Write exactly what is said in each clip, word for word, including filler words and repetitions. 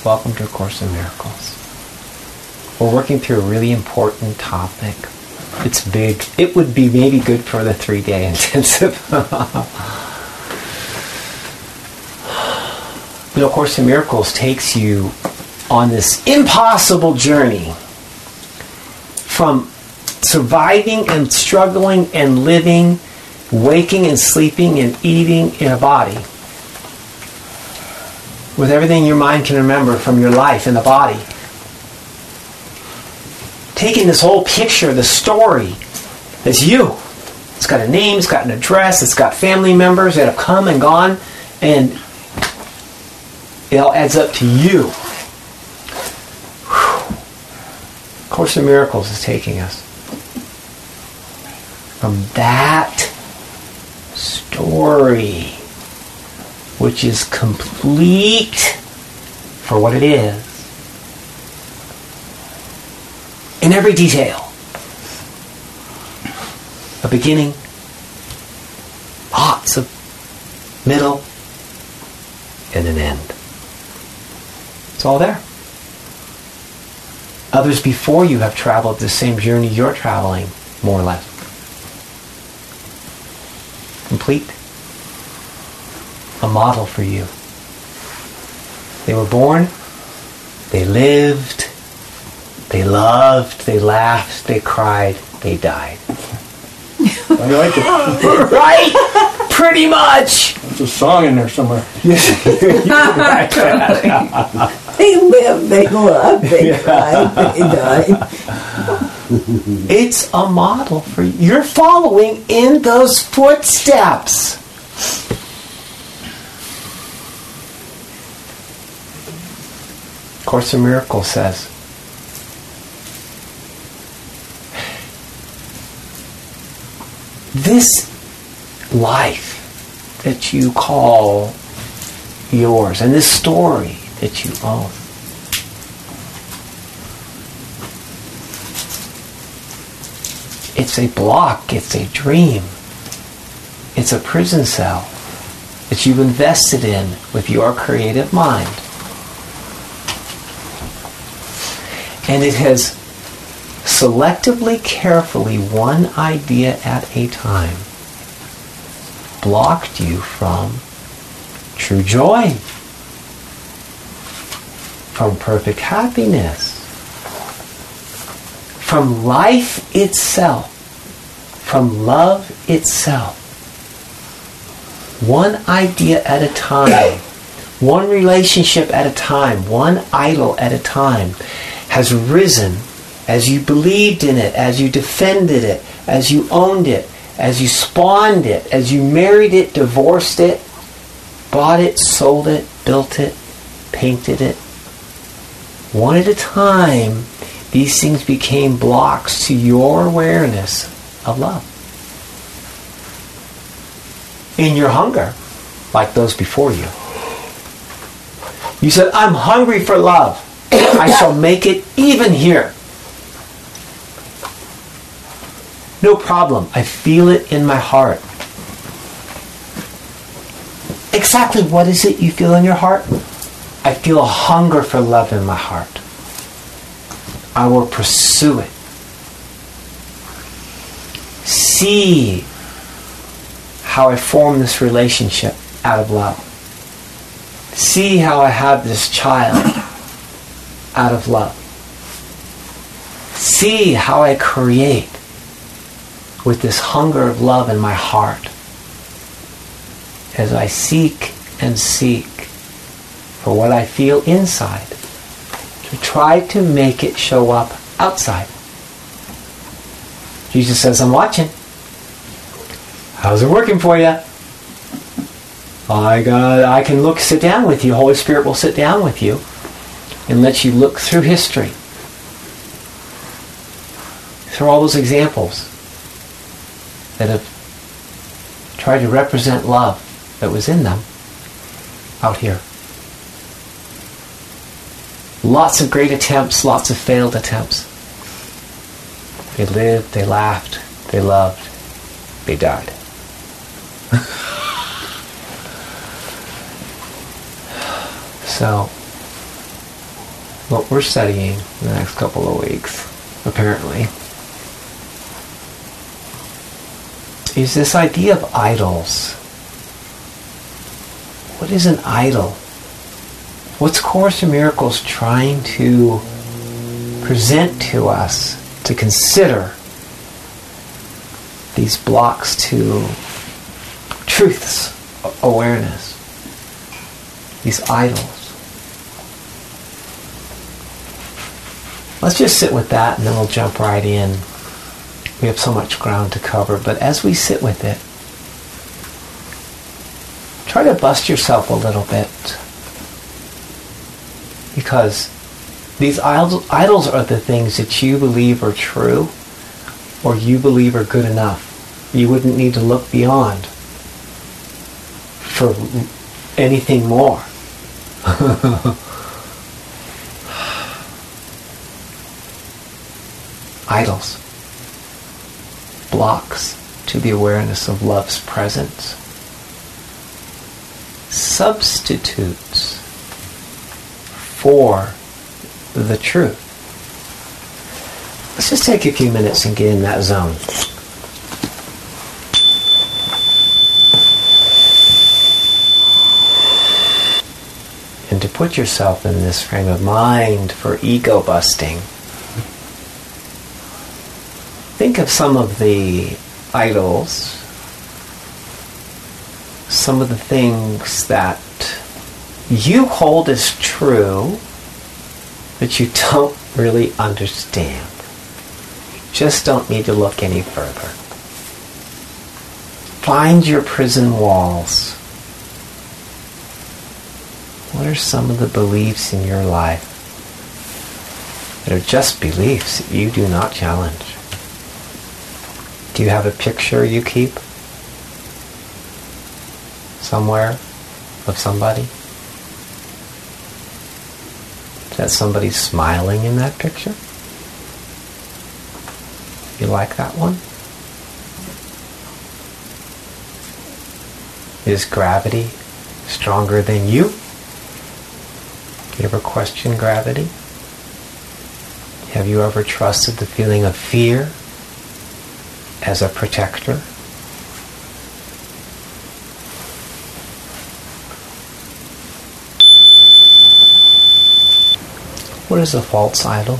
Welcome to A Course in Miracles. We're working through a really important topic. It's big. It would be maybe good for the three-day intensive. The A Course in Miracles takes you on this impossible journey from surviving and struggling and living, waking and sleeping and eating in a body with everything your mind can remember from your life in the body. Taking this whole picture, the story, as you. It's got a name, it's got an address, it's got family members that have come and gone, and it all adds up to you. Whew. Course in Miracles is taking us from that story, which is complete for what it is, in every detail. A beginning, lots of middle, and an end. It's all there. Others before you have traveled the same journey you're traveling, more or less. Complete. A model for you. They were born, they lived, they loved, they laughed, they cried, they died. I like it. Right? Pretty much. There's a song in there somewhere. They lived, they loved, they cried, they died. It's a model for you. You're following in those footsteps. Course in Miracles says, this life that you call yours, and this story that you own, it's a block, it's a dream, it's a prison cell that you've invested in with your creative mind. And it has selectively, carefully, one idea at a time, blocked you from true joy, from perfect happiness, from life itself, from love itself. One idea at a time, one relationship at a time, one idol at a time has risen as you believed in it, as you defended it, as you owned it, as you spawned it, as you married it, divorced it, bought it, sold it, built it, painted it. One at a time, these things became blocks to your awareness of love. In your hunger, like those before you. You said, I'm hungry for love. I shall make it even here. No problem. I feel it in my heart. Exactly what is it you feel in your heart? I feel a hunger for love in my heart. I will pursue it. See how I form this relationship out of love. See how I have this child out of love. See how I create with this hunger of love in my heart as I seek and seek for what I feel inside to try to make it show up outside. Jesus says, I'm watching. How's it working for you? I got, I can look, sit down with you. Holy Spirit will sit down with you and let you look through history. Through all those examples that have tried to represent love that was in them out here. Lots of great attempts, lots of failed attempts. They lived, they laughed, they loved, they died. So, what we're studying in the next couple of weeks, apparently, is this idea of idols. What is an idol? What's Course in Miracles trying to present to us to consider these blocks to truth's awareness, these idols? Let's just sit with that and then we'll jump right in. We have so much ground to cover, but as we sit with it, try to bust yourself a little bit, because these idols, idols are the things that you believe are true or you believe are good enough. You wouldn't need to look beyond for anything more. Idols. Blocks to the awareness of love's presence. Substitutes for the truth. Let's just take a few minutes and get in that zone. And to put yourself in this frame of mind for ego busting, think of some of the idols, some of the things that you hold as true that you don't really understand. You just don't need to look any further. Find your prison walls. What are some of the beliefs in your life that are just beliefs that you do not challenge? Do you have a picture you keep somewhere of somebody? Is that somebody smiling in that picture? You like that one? Is gravity stronger than you? Do you ever question gravity? Have you ever trusted the feeling of fear as a protector? What is a false idol?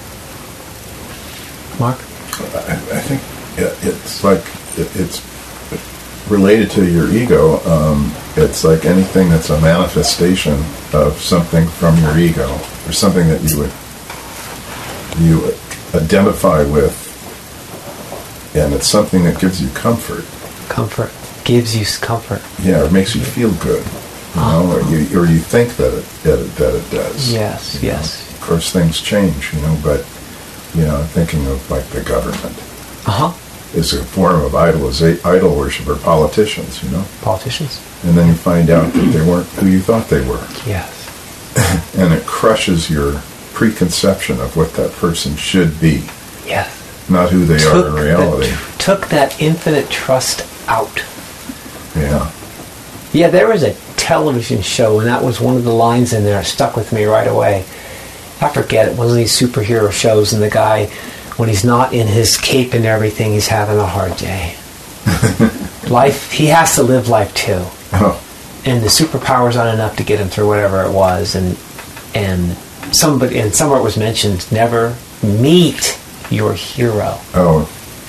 Mark? I, I think it, it's like it, it's related to your ego. Um, it's like anything that's a manifestation of something from your ego, or something that you would you identify with, and it's something that gives you comfort. Comfort gives you comfort. Yeah, it makes you feel good. You know, or you, or you think that it that it, that it does. Yes, you yes. know? Of course, things change, you know, but you know, thinking of like the government Uh huh. is a form of idolization, idol worship, or politicians, you know. Politicians. And then you find out that they weren't who you thought they were. Yes. And it crushes your preconception of what that person should be. Yes. Not who they took are in reality. The, took that infinite trust out. Yeah. Yeah, there was a television show, and that was one of the lines in there that stuck with me right away. I forget it, one of these superhero shows, and the guy, when he's not in his cape and everything, he's having a hard day. Life, he has to live life too. Oh. And the superpowers aren't enough to get him through whatever it was. And and somebody, and somewhere it was mentioned, never meet your hero. Oh.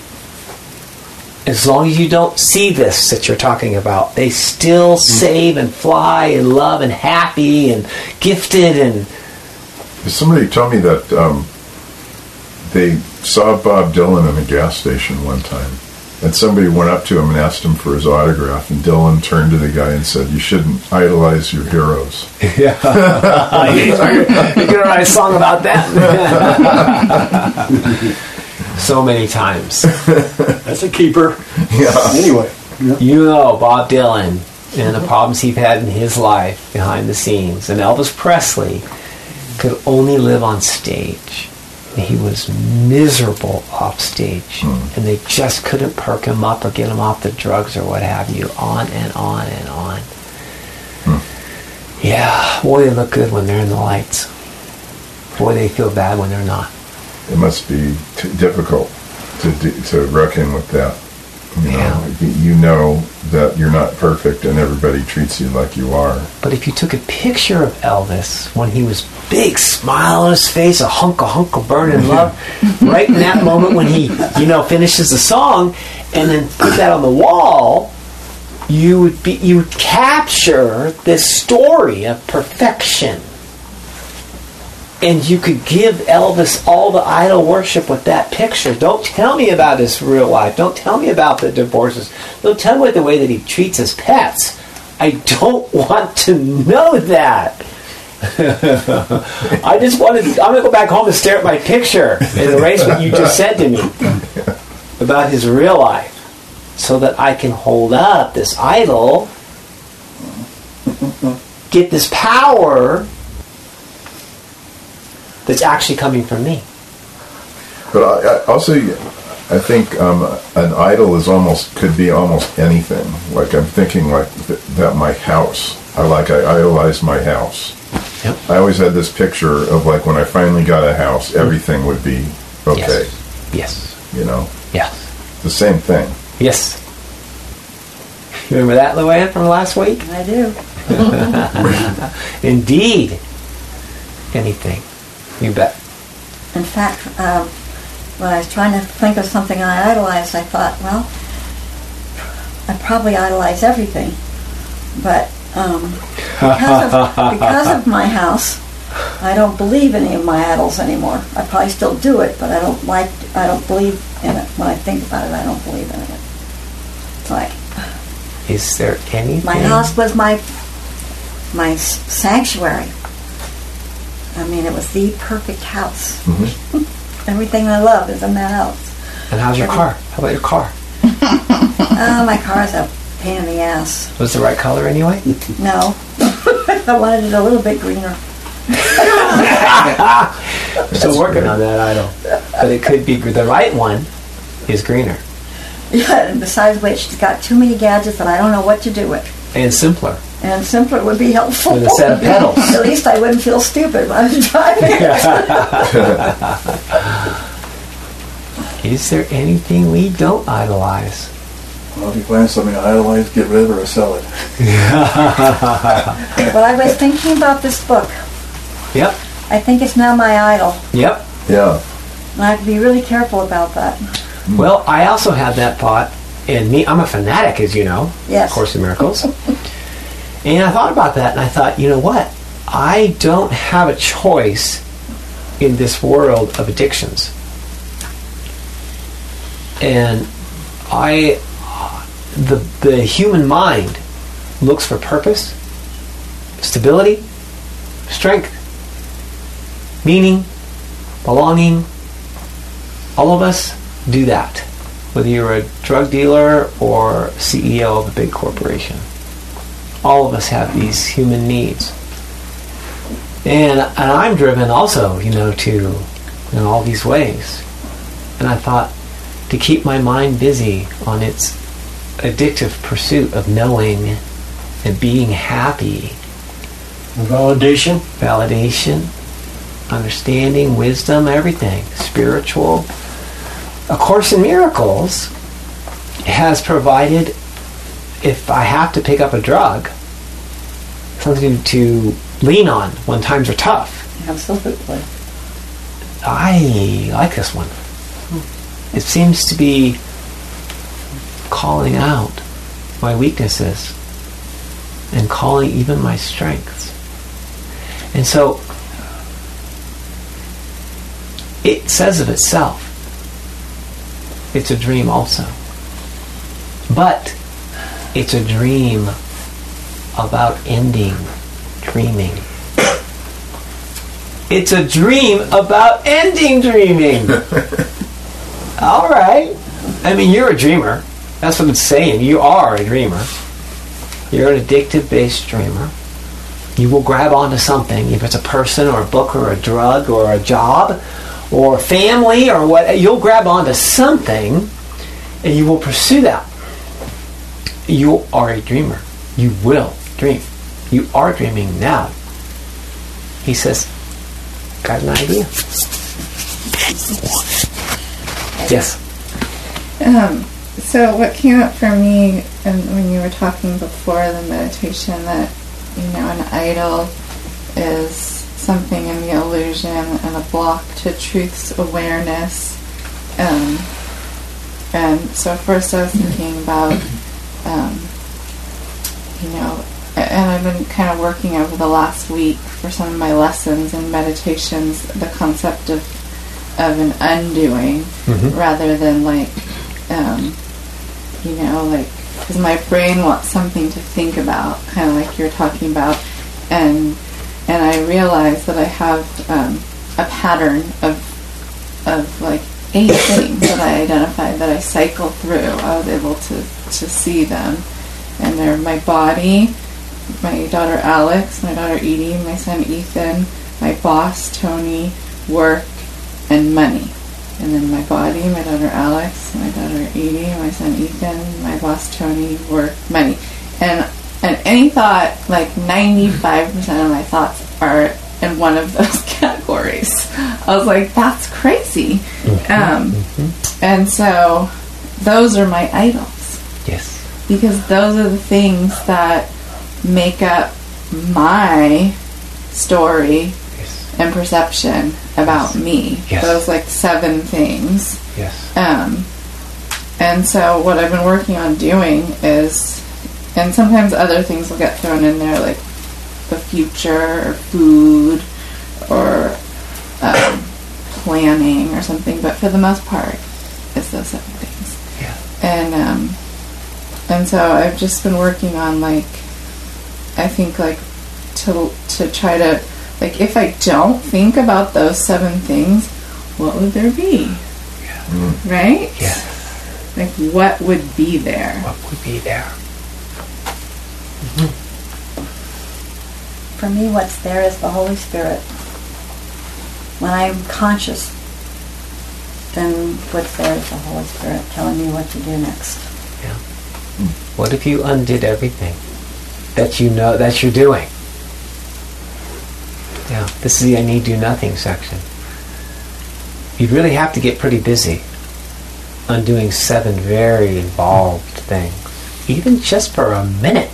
As long as you don't see this that you're talking about, they still save and fly and love and happy and gifted. And Somebody told me that um, they saw Bob Dylan in a gas station one time, and somebody went up to him and asked him for his autograph, and Dylan turned to the guy and said, "You shouldn't idolize your heroes." Yeah. You can write a song about that. So many times. That's a keeper. Yeah. Anyway. Yeah. You know Bob Dylan and the problems he's had in his life behind the scenes. And Elvis Presley could only live on stage. And he was miserable off stage. Mm. And they just couldn't perk him up or get him off the drugs or what have you. On and on and on. Mm. Yeah, boy, they look good when they're in the lights. boy, they feel bad when they're not. It must be t- difficult to do, to reckon with that. You know, Yeah. you know that you're not perfect, and everybody treats you like you are. But if you took a picture of Elvis when he was big, smile on his face, a hunk, a hunk of burning love, right in that moment when he, you know, finishes the song, and then put that on the wall, you would be, you would capture this story of perfection. And you could give Elvis all the idol worship with that picture. Don't tell me about his real life. Don't tell me about the divorces. Don't tell me the way that he treats his pets. I don't want to know that. I just wanted, I'm going to go back home and stare at my picture and erase what you just said to me about his real life so that I can hold up this idol, get this power that's actually coming from me. But I, I also, I think um, an idol is almost could be almost anything. Like I'm thinking like th- that my house. I like I idolize my house. Yep. I always had this picture of like when I finally got a house, everything would be okay. Yes. Yes. You know, Yes. the same thing. Yes. You remember that, Luann, from last week? I do. Indeed. Anything. You bet. In fact, um, when I was trying to think of something I idolized, I thought, well, I probably idolize everything. But um, because, of, because of my house, I don't believe any of my idols anymore. I probably still do it, but I don't like, I don't believe in it. When I think about it, I don't believe in it. It's like, Is there anything? my house was my my s- sanctuary. I mean, it was the perfect house. Mm-hmm. Everything I love is in that house. And how's your car? How about your car? Oh, my car's a pain in the ass. Was it the right color anyway? No. I wanted it a little bit greener. Still working on that idol. But it could be the right one is greener Yeah, and besides which, it's got too many gadgets and I don't know what to do with. and simpler. And simpler would be helpful. With a set of pedals. At least I wouldn't feel stupid when I was driving. Is there anything we don't idolize? Well, if you find something to idolize, get rid of it or sell it. But I was thinking about this book. Yep. I think it's now my idol. Yep. Yeah. And I have to be really careful about that. Well, I also had that thought, and me, I'm a fanatic, as you know, Yes. Course in Miracles. And I thought about that, and I thought, you know what? I don't have a choice in this world of addictions. And I, the the human mind looks for purpose, stability, strength, meaning, belonging. All of us do that, whether you're a drug dealer or C E O of a big corporation. All of us have these human needs. And, and I'm driven also, you know, to in all these ways. And I thought, to keep my mind busy on its addictive pursuit of knowing and being happy, Validation. validation, understanding, wisdom, everything, spiritual. A Course in Miracles has provided, if I have to pick up a drug, something to lean on when times are tough. Absolutely. I like this one. It seems to be calling out my weaknesses and calling even my strengths. And so it says of itself, it's a dream also. But it's a dream about ending dreaming. It's a dream about ending dreaming. All right. I mean, you're a dreamer. That's what it's saying. You are a dreamer. You're an addictive-based dreamer. You will grab onto something, if it's a person or a book or a drug or a job or family or what. You'll grab onto something and you will pursue that. You are a dreamer. You will dream. You are dreaming now. He says, got an idea. Yes. Um, so what came up for me, and when you were talking before the meditation, that, you know, an idol is something in the illusion and a block to truth's awareness. Um, and so first I was thinking about, um, you know, and I've been kind of working over the last week for some of my lessons and meditations, the concept of of an undoing, mm-hmm. rather than like, um, you know, like, because my brain wants something to think about, kind of like you're talking about, and and I realized that I have um, a pattern of of like eight things that I identified that I cycle through. I was able to to see them, and they're my body, my daughter Alex, my daughter Edie, my son Ethan, my boss Tony, work, and money. And then my body, my daughter Alex, my daughter Edie, my son Ethan, my boss Tony, work, money. And and any thought, like ninety-five percent of my thoughts are in one of those categories. I was like, that's crazy. Mm-hmm, um, mm-hmm. And so those are my idols. Yes. Because those are the things that make up my story, yes, and perception about, yes, me. Yes. Those like seven things. Yes. Um, and so what I've been working on doing is, and sometimes other things will get thrown in there, like the future or food or um, planning or something, but for the most part, it's those seven things. Yeah. And um, and so I've just been working on, like, I think, like, to to try to, like, if I don't think about those seven things, what would there be? Yeah. Mm. Right? Yeah. Like, what would be there? What would be there? Mm-hmm. For me, what's there is the Holy Spirit. When I'm conscious, then what's there is the Holy Spirit telling me what to do next. Yeah. What if you undid everything that you know that you're doing? Yeah, this is the I need do nothing section. You'd really have to get pretty busy undoing seven very involved things, even just for a minute,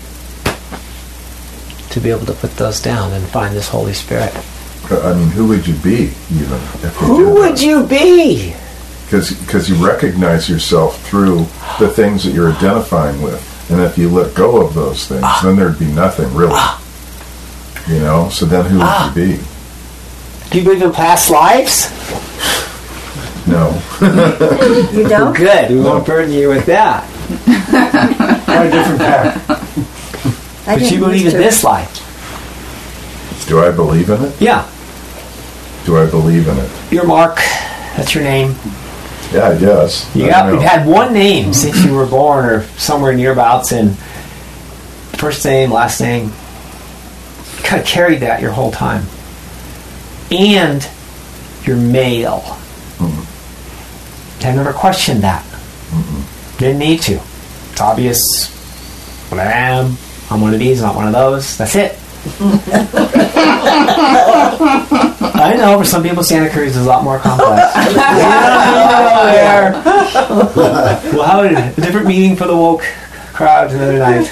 to be able to put those down and find this Holy Spirit. I mean, who would you be, even? If you who would you be? Because you recognize yourself through the things that you're identifying with. And if you let go of those things, ah. then there'd be nothing, really. Ah. You know? So then who ah. would you be? Do you believe in past lives? No. You don't? Good. We won't burden you with that. Or a different path. But you believe in this life. Do I believe in it? Yeah. Do I believe in it? Your Mark. That's your name. Yeah, I guess. You got, you've had one name since you were born, or somewhere nearabouts, and first name, last name. You kind of carried that your whole time. And you're male. Mm-hmm. I never questioned that. Mm-hmm. Didn't need to. It's obvious what I am. I'm one of these, not one of those. That's it. I know, for some people Santa Cruz is a lot more complex. Yeah, well, how did a different meaning for the woke crowd another night.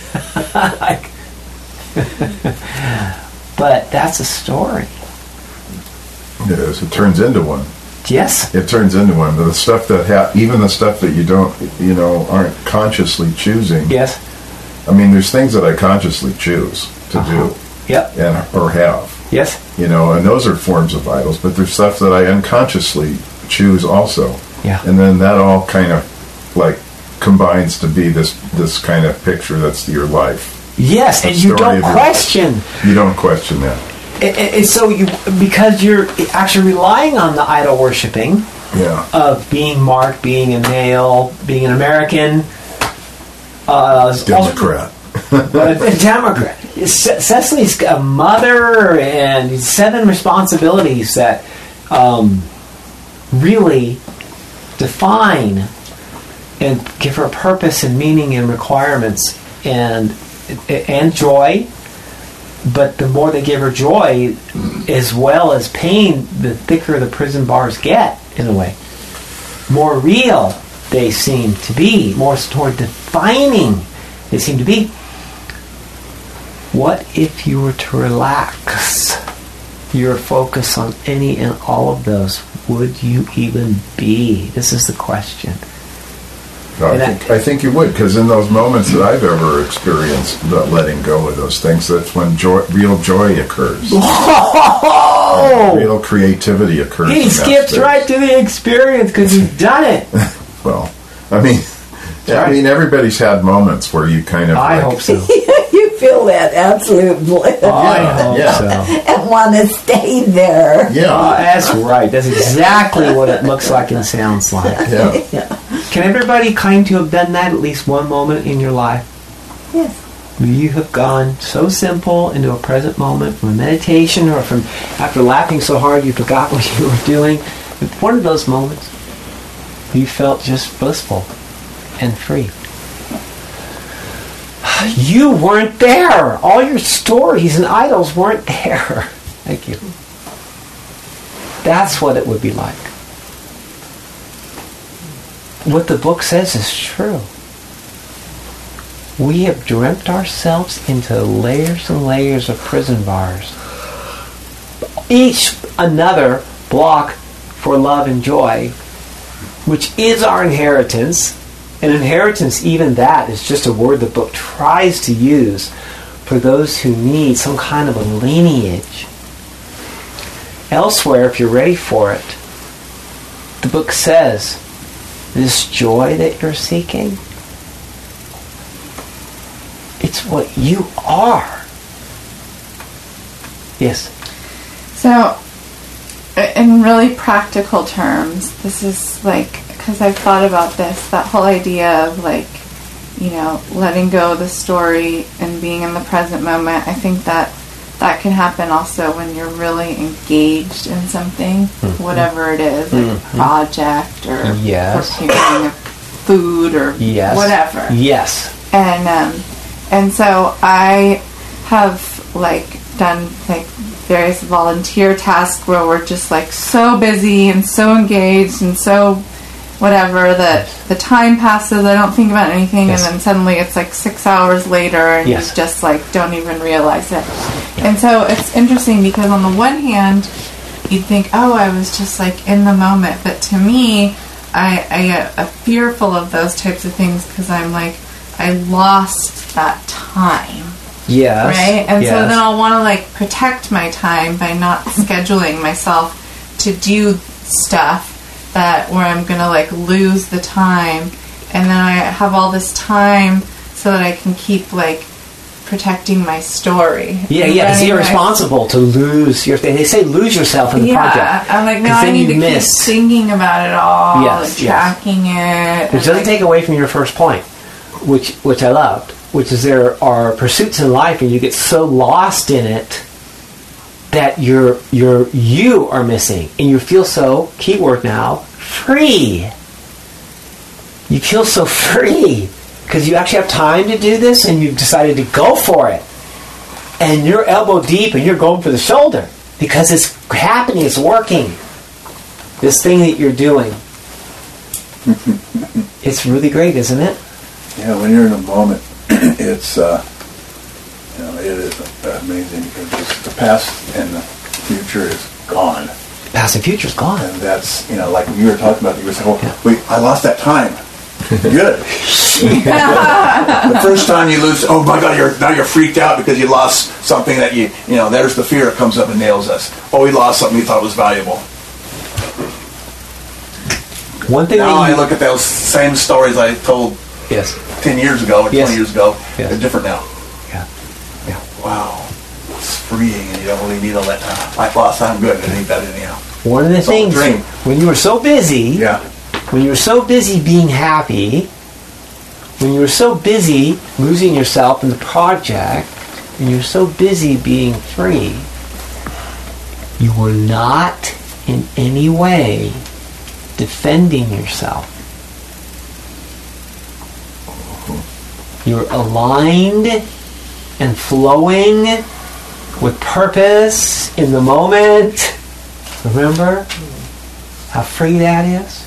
But that's a story. It is. It turns into one. Yes. It turns into one. The stuff that ha- even the stuff that you don't, you know, aren't consciously choosing. Yes. I mean, there's things that I consciously choose to uh-huh. do. Yep. And or have. Yes. You know, and those are forms of idols, but there's stuff that I unconsciously choose also. Yeah. And then that all kind of like combines to be this this kind of picture that's your life. Yes, the and you don't question. You don't question that. And, and so you, because you're actually relying on the idol worshiping, yeah, of being Mark, being a male, being an American, uh, Democrat, also, a Democrat. Ce- Cecily's a mother and seven responsibilities that um, really define and give her purpose and meaning and requirements and and joy but the more they give her joy, as well as pain, the thicker the prison bars get, in a way. More real they seem to be, more toward defining they seem to be. What if you were to relax your focus on any and all of those? Would you even be? This is the question. No, I, think, I think you would, because in those moments that I've ever experienced, the letting go of those things, that's when joy, real joy occurs. Oh! And real creativity occurs. He skips right to the experience because he's done it. Well, I mean, yeah, I mean, everybody's had moments where you kind of. I like, hope so. You feel that absolute bliss. I hope yeah. so. And want to stay there. Yeah. Oh, that's right. That's exactly what it looks like and sounds like. Yeah. Yeah. Can everybody claim to have done that at least one moment in your life? Yes. Where you have gone so simple into a present moment from a meditation or from after laughing so hard you forgot what you were doing. One of those moments, you felt just blissful and free. You weren't there. All your stories and idols weren't there. Thank you. That's what it would be like. What the book says is true. We have dreamt ourselves into layers and layers of prison bars. Each another block for love and joy, which is our inheritance. An inheritance, even that, is just a word the book tries to use for those who need some kind of a lineage. Elsewhere, if you're ready for it, the book says, this joy that you're seeking, it's what you are. Yes? So, in really practical terms, this is like, because I've thought about this, that whole idea of like, you know, letting go of the story and being in the present moment. I think that that can happen also when you're really engaged in something, mm-hmm. whatever it is, like mm-hmm. a project or yes. preparing of food or yes. whatever. Yes. And um, and so I have like done like various volunteer tasks where we're just like so busy and so engaged and so whatever that the time passes, I don't think about anything, yes. and then suddenly it's like six hours later and yes. you just like don't even realize it. Yeah. And so it's interesting because on the one hand you'd think, oh, I was just like in the moment, but to me I, I get uh, fearful of those types of things because I'm like, I lost that time. Yes. Right? And yes. so then I'll want to like protect my time by not scheduling myself to do stuff that where I'm going to like lose the time, and then I have all this time so that I can keep like protecting my story. Yeah, yeah, it's irresponsible to lose your thing. They say lose yourself in the yeah, project. I'm like, no, I need to miss. keep thinking about it all, yes, and tracking yes. it. Which doesn't like, take away from your first point, which which I loved, which is there are pursuits in life and you get so lost in it that you're, you're, you are missing. And you feel so, keyword now, free. You feel so free because you actually have time to do this and you've decided to go for it. And you're elbow deep and you're going for the shoulder because it's happening, it's working. This thing that you're doing. It's really great, isn't it? Yeah, when you're in a moment, it's, uh, you know, it is amazing because the past and the future is gone. Past and future's gone. And that's, you know, like you were talking about, you were saying, oh, yeah. wait, I lost that time. Good. The first time you lose, oh my God, you're now you're freaked out because you lost something that you, you know, there's the fear that comes up and nails us. Oh, we lost something we thought was valuable. One thing now I look at those same stories I told yes. ten years ago or yes. twenty years ago. Yes. They're different now. Yeah. Yeah. Wow. It's freeing and you don't really need all that time. I lost time good. I need that anyhow. One of the it's things, when you were so busy, yeah. when you were so busy being happy, when you were so busy losing yourself in the project, and you were so busy being free, you were not in any way defending yourself. You were aligned and flowing with purpose, in the moment. Remember how free that is?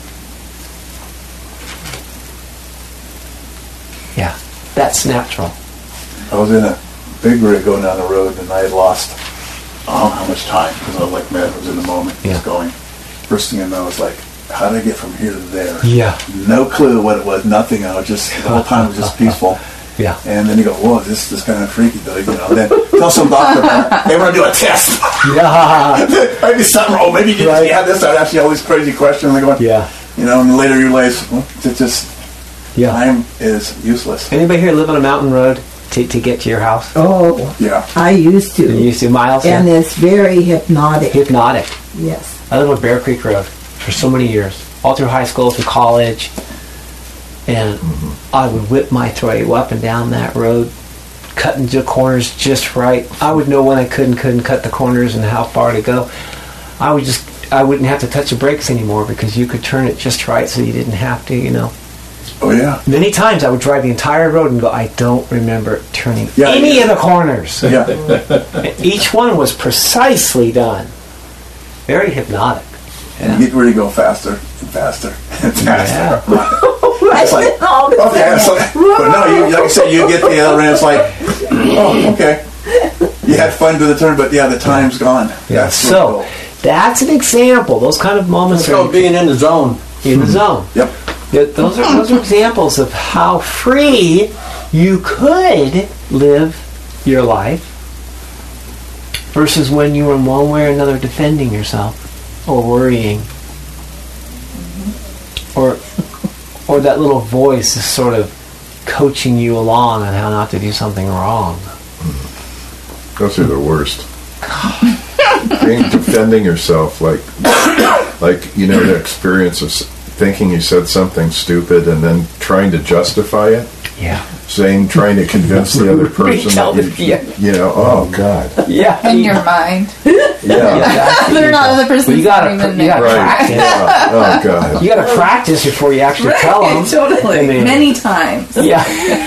Yeah, that's natural. I was in a big rig going down the road, and I had lost, I don't know how much time, because I was like, man, I was in the moment, Yeah. just going. First thing I know, I was like, how did I get from here to there? Yeah. No clue what it was, nothing. I was just, the whole time was just peaceful. Yeah. And then you go, whoa, this is kind of freaky, though. You know, then tell some doctor, they want to do a test. Yeah. Maybe something wrong. Maybe you Right. just have this. I'd ask you all these crazy questions. And they're going, Yeah. you know, and later you realize, well, it's just, Yeah. time is useless. Anybody here live on a mountain road to, to get to your house? Oh, Yeah. I used to. You used to miles? And yeah? it's very hypnotic. Hypnotic. Yes. I lived on Bear Creek Road for so many years, all through high school, through college, and I would whip my throw up and down that road, cutting the corners just right. I would know when I could and couldn't cut the corners and how far to go. I would just, I wouldn't have to touch the brakes anymore because you could turn it just right, so you didn't have to, you know. Oh, yeah. Many times I would drive the entire road and go, I don't remember turning Yeah, any yeah. of the corners. Yeah. And each one was precisely done. Very hypnotic. And you get ready to go faster and faster and faster. It's like, All the okay, time. so, but no, you, like I said, you get the other end, it's like, oh, okay. You had fun to the turn, but yeah, the time's gone. Yeah. That's So really cool. that's an example. Those kind of moments It's called are being in the zone. in the zone. Yep. Yeah, Those are those are examples of how free you could live your life versus when you were in one way or another defending yourself or worrying, or or that little voice is sort of coaching you along on how not to do something wrong. Those are the worst. Being defending yourself, like, like you know, the experience of s- thinking you said something stupid and then trying to justify it, Yeah. saying, trying to convince the other person Retell that the- you, yeah. you know, oh God, Yeah. In your mind. yeah, They're not the person Well, you gotta, not even you gotta there. right, practice. yeah, oh God, You gotta practice before you actually tell them. Totally. I mean- Many times. Yeah.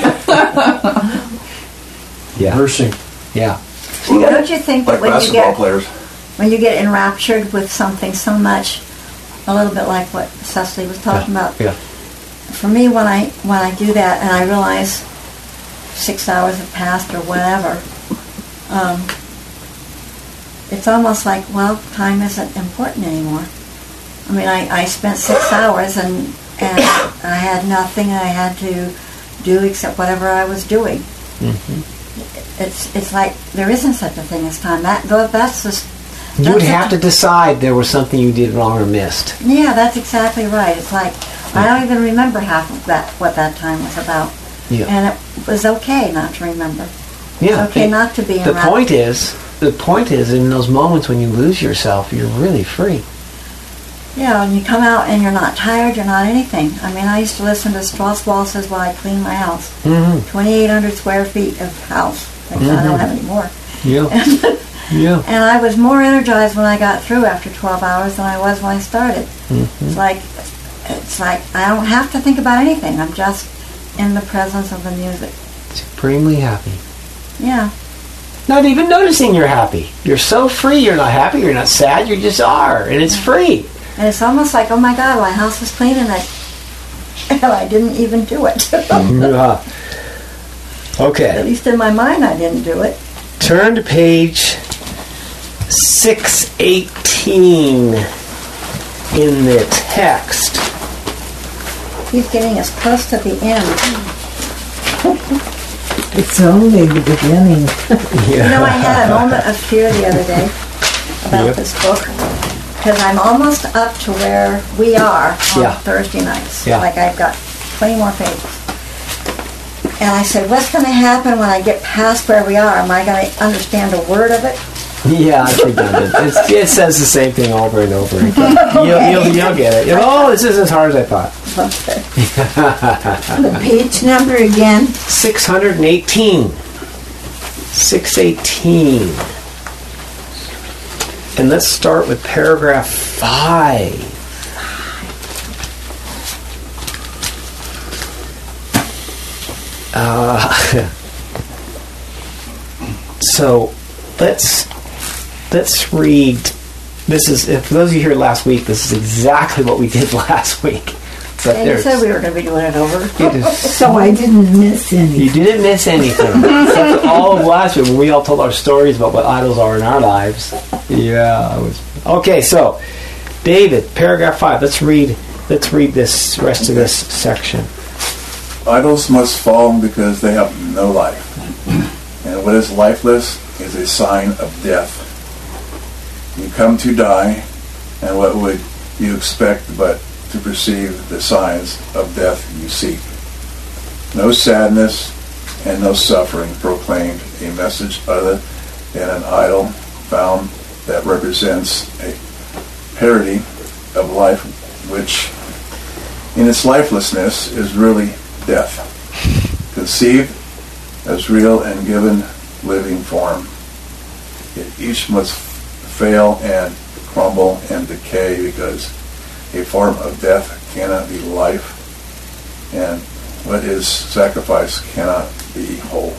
yeah. Nursing. Yeah. Don't you think that Like when you basketball get players. when you get enraptured with something so much, a little bit like what Cecily was talking about. Yeah. For me, when I when I do that and I realize six hours have passed or whatever, um, it's almost like, well, time isn't important anymore. I mean, I, I spent six hours and and I had nothing I had to do except whatever I was doing. It's it's like there isn't such a thing as time. That though that's just You would that's have to a- decide there was something you did wrong or missed. Yeah, that's exactly right. It's like I don't even remember half of that what that time was about, Yeah. and it was okay not to remember. Yeah. It's okay the- not to be. The enraptured. point is, the point is, in those moments when you lose yourself, you're really free. Yeah, and you come out and you're not tired. You're not anything. I mean, I used to listen to Strauss waltzes while I cleaned my house. Mm-hmm. twenty-eight hundred square feet of house. Like, I don't have any more. Yeah. yeah. And I was more energized when I got through after twelve hours than I was when I started. It's like, it's like I don't have to think about anything. I'm just in the presence of the music. Supremely happy. Yeah. Not even noticing you're happy. You're so free. You're not happy. You're not sad. You just are, and it's free. And it's almost like, oh my God, my house was clean and I, and I didn't even do it. Yeah. At Okay. least in my mind, I didn't do it. Turn to page six eighteen in the text. He's getting us close to the end. It's only the beginning. You know, I had a moment of fear the other day about Yep. this book because I'm almost up to where we are on Yeah. Thursday nights. Yeah. Like I've got twenty more pages. And I said, what's going to happen when I get past where we are? Am I going to understand a word of it? Yeah, it's redundant. It's, it says the same thing over and over again. You'll, you'll, you'll get it. You'll, oh, this is as hard as I thought. Okay. The page number again. six hundred eighteen. six eighteen. And let's start with paragraph five. Uh, so, let's let's read. This is, if for those of you here last week, this is exactly what we did last week. But And you there's- said we were going to be doing it over. it is, So I didn't miss any. you didn't miss anything. Except all of last week when we all told our stories about what idols are in our lives. Yeah, it was okay. So, David, paragraph five. Let's read. Let's read this rest of this section. Idols must fall because they have no life. And what is lifeless is a sign of death. You come to die, and what would you expect but to perceive the signs of death you seek? No sadness and no suffering proclaimed a message other than an idol found that represents a parody of life, which in its lifelessness is really death, conceived as real and given living form. Yet each must fail and crumble and decay because a form of death cannot be life, and what is sacrificed cannot be whole.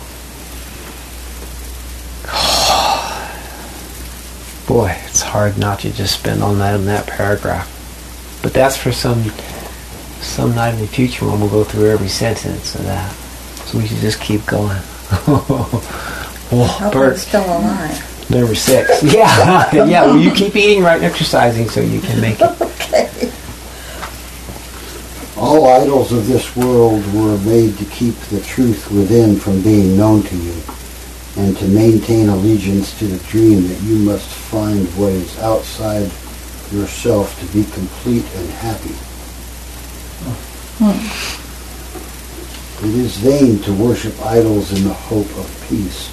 Boy, it's hard not to just spend on that in that paragraph. But that's for some some night in the future when we'll go through every sentence of that. So we should just keep going. Oh, Hope Bert, I'm still alive. number six. Yeah, yeah. Well, you keep eating, right, and exercising so you can make it. Okay. All idols of this world were made to keep the truth within from being known to you, and to maintain allegiance to the dream that you must find what is outside yourself to be complete and happy. Hmm. It is vain to worship idols in the hope of peace.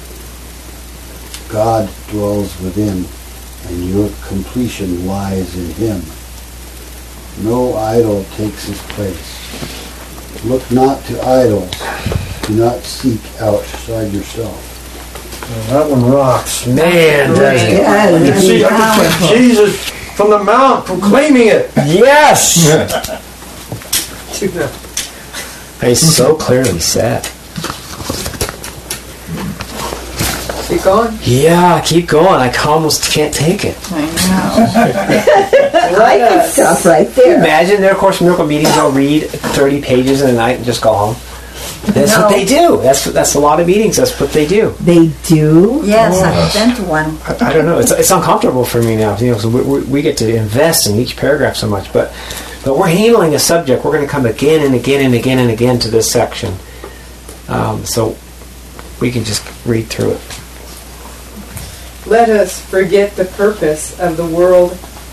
God dwells within, and your completion lies in Him. No idol takes His place. Look not to idols. Do not seek outside yourself. That one rocks. Man, doesn't it? Yeah, You can see, I powerful. can see Jesus from the mount proclaiming it. Yes! To the It's so clearly said. Keep going. Yeah, keep going. I almost can't take it. I know. I can stop right there. Imagine their Course in Miracle meetings. They'll read thirty pages in a night and just go home. That's No. what they do. That's that's a lot of meetings. That's what they do. They do? Yes, I've been to one. I, I don't know. It's it's uncomfortable for me now. You know, so we, we, we get to invest in each paragraph so much, but but we're handling a subject. We're going to come again and again and again and again to this section. Um, so we can just read through it. Let us forget the purpose of the world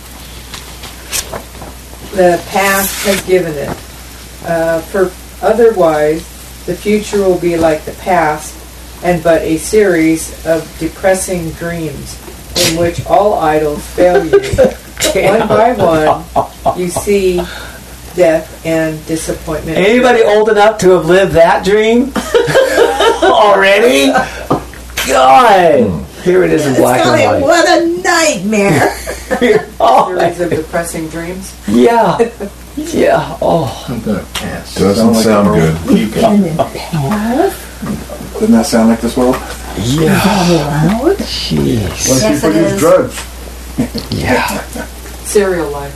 the past has given it. Uh, for otherwise, the future will be like the past, and but a series of depressing dreams in which all idols fail you. One by one, you see death and disappointment. Anybody old enough to have lived that dream already? God, here it is in black Golly, and white. what a nightmare. Oh, Series of depressing dreams. yeah, yeah. Oh, Doesn't sound good. And in past? Doesn't that sound like this world? yeah. Allowed? Jeez. Yes, People it use is. drugs. Yeah. Serial life.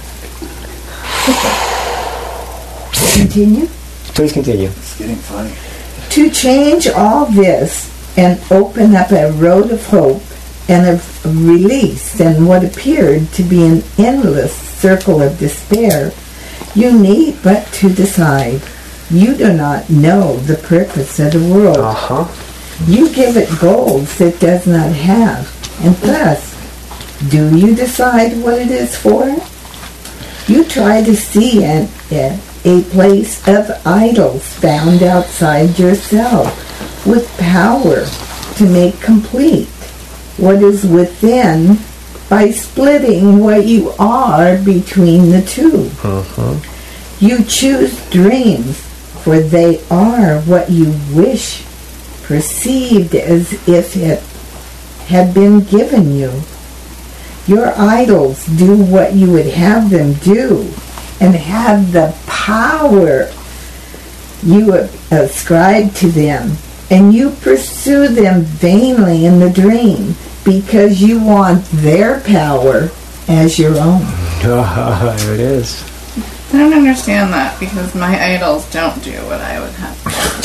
Continue. Please continue. It's getting funny. To change all this and open up a road of hope and of release in what appeared to be an endless circle of despair, you need but to decide. You do not know the purpose of the world. Uh huh. You give it goals it does not have, and thus, do you decide what it is for? You try to see it at a place of idols found outside yourself, with power to make complete what is within by splitting what you are between the two. Uh-huh. You choose dreams, for they are what you wish, perceived as if it had been given you. Your idols do what you would have them do, and have the power you ascribe to them, and you pursue them vainly in the dream, because you want their power as your own. There it is. I don't understand that because my idols don't do what I would have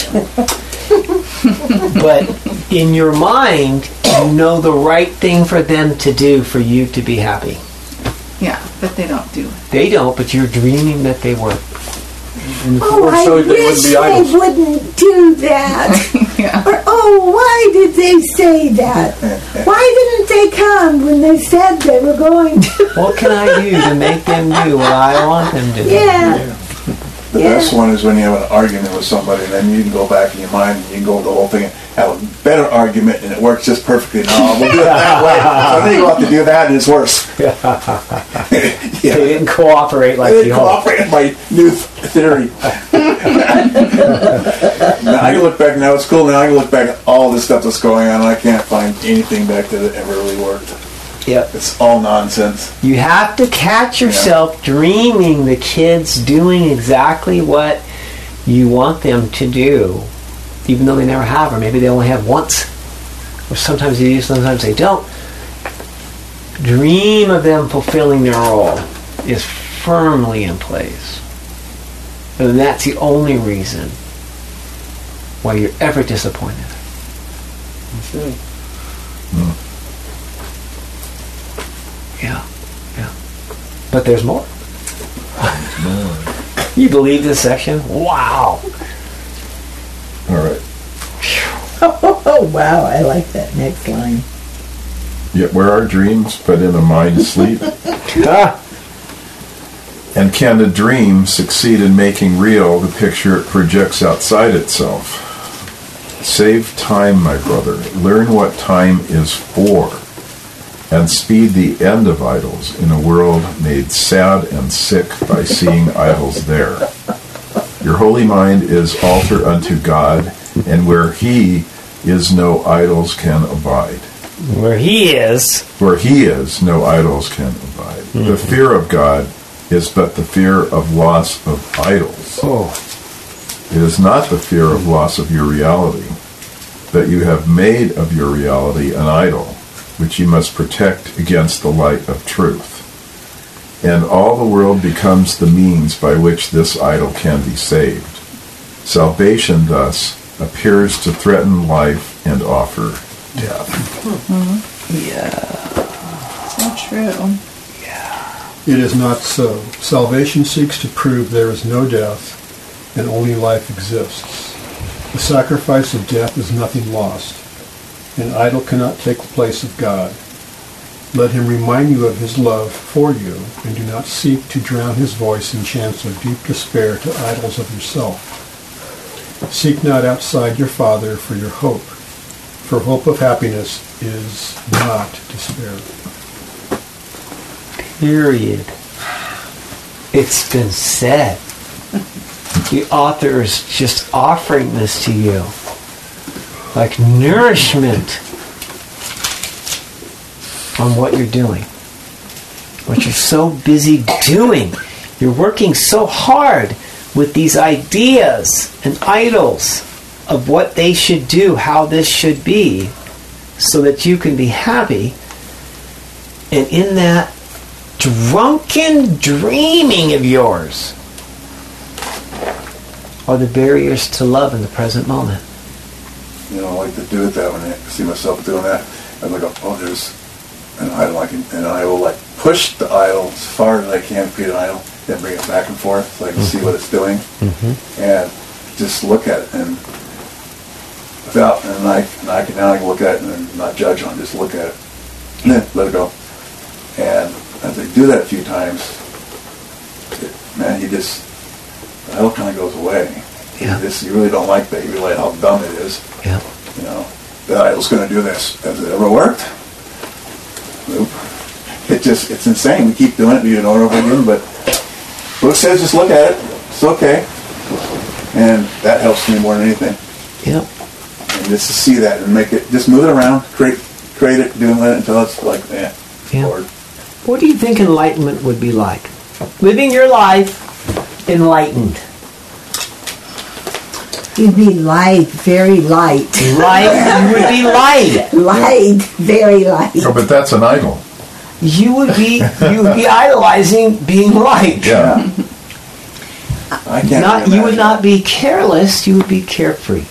to do. But in your mind, you know the right thing for them to do for you to be happy. Yeah, but they don't do it. They don't, but you're dreaming that they were. Oh, I so they wouldn't wish be they idols. wouldn't do that. Yeah. Or, oh, why did they say that? Why didn't they come when they said they were going to? What can I do to make them do what I want them to do? Yeah. The Yeah. best one is when you have an argument with somebody, and then you can go back in your mind and you can go over the whole thing and have a better argument, and it works just perfectly. No, we'll do it that way. So then you go out to do that, and it's worse. They Yeah. didn't cooperate like They you didn't hoped. cooperate with my new theory. Now I can look back, now it's cool, now I can look back at all this stuff that's going on, and I can't find anything back there that ever really worked. Yep. It's all nonsense. You have to catch yourself dreaming the kids doing exactly what you want them to do, even though they never have, or maybe they only have once. Or sometimes they do, sometimes they don't. Dream of them fulfilling their role is firmly in place. And that's the only reason why you're ever disappointed. Yeah, yeah. But there's more. You believe this section? Wow. All right. Oh, oh, wow, I like that next line. Yet where are dreams but in a mind asleep? Ah, And can a dream succeed in making real the picture it projects outside itself? Save time, my brother. Learn what time is for. And speed the end of idols in a world made sad and sick by seeing idols there. Your holy mind is altar unto God, and where he is no idols can abide. where he is. Where he is, no idols can abide. The fear of God is but the fear of loss of idols. Oh, It is not the fear of loss of your reality, but you have made of your reality an idol, which you must protect against the light of truth. And all the world becomes the means by which this idol can be saved. Salvation, thus, appears to threaten life and offer death. So true. It is not so. Salvation seeks to prove there is no death and only life exists. The sacrifice of death is nothing lost. An idol cannot take the place of God. Let him remind you of his love for you, and do not seek to drown his voice in chants of deep despair to idols of yourself. Seek not outside your Father for your hope, for hope of happiness is not despair. period. It's been said. The author is just offering this to you like nourishment on what you're doing, what you're so busy doing. You're working so hard with these ideas and idols of what they should do, how this should be, so that you can be happy. And in that drunken dreaming of yours are the barriers to love in the present moment. You know, I like to do it that when I see myself doing that. I'm like, oh, there's an idol. I can, and I will like push the idol as far as I can, create an idol, then bring it back and forth so I can mm-hmm. see what it's doing, mm-hmm. and just look at it and without, and I, and I can now I can look at it and not judge on it, just look at it, and then let it go. And as I do that a few times, it, man, you just the idol kind of goes away. Yeah. You just you really don't like that. You realize how dumb it is. Yeah. You know, the idol's going to do this. Has it ever worked? Nope. It just, it's insane. We keep doing it, we do it over and over again, but book says just look at it. It's okay. And that helps me more than anything. Yeah. And just to see that and make it, just move it around, create create it, do it until it's like, eh, Yeah. Lord. What do you think enlightenment would be like? Living your life enlightened. You'd be light, very light. Light, you would be light. Light, very light. Oh, but that's an idol. You would be you would be idolizing being light. Yeah. I can't Not you would imagine. not be careless. You would be carefree.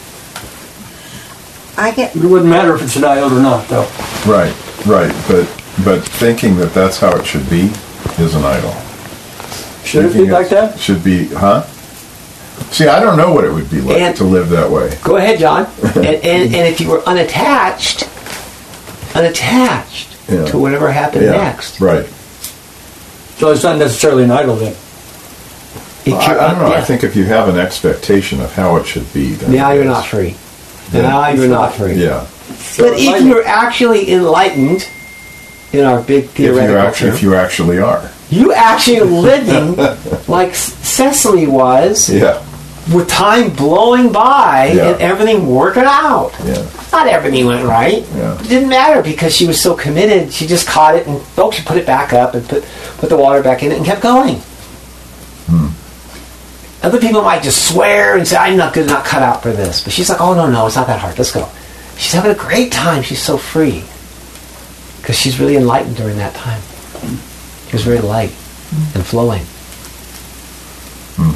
I get It wouldn't matter if it's an idol or not, though. Right, right. But but thinking that that's how it should be is an idol. Should it be Thinking like that? Should be, huh? See, I don't know what it would be like And- to live that way. Go ahead, John. and, and and if you were unattached, unattached Yeah. to whatever happened Yeah, next. right. So it's not necessarily an idol then. If Well, I, you're I don't know. un- I yeah. think if you have an expectation of how it should be, then Now it you're is. not free. Yeah. Now you're not free. Yeah. But if you're actually enlightened, in our big If you theoretical actually, term, if you actually are. you actually are living like Cecily was, Yeah. with time blowing by Yeah. and everything working out. Yeah. Not everything went right. Yeah. It didn't matter because she was so committed. She just caught it and oh, she put it back up and put put the water back in it and kept going. Hmm. Other people might just swear and say, "I'm not good, not cut out for this." But she's like, "Oh no, no, it's not that hard. Let's go." She's having a great time. She's so free because she's really enlightened during that time. She was very light and flowing. Hmm.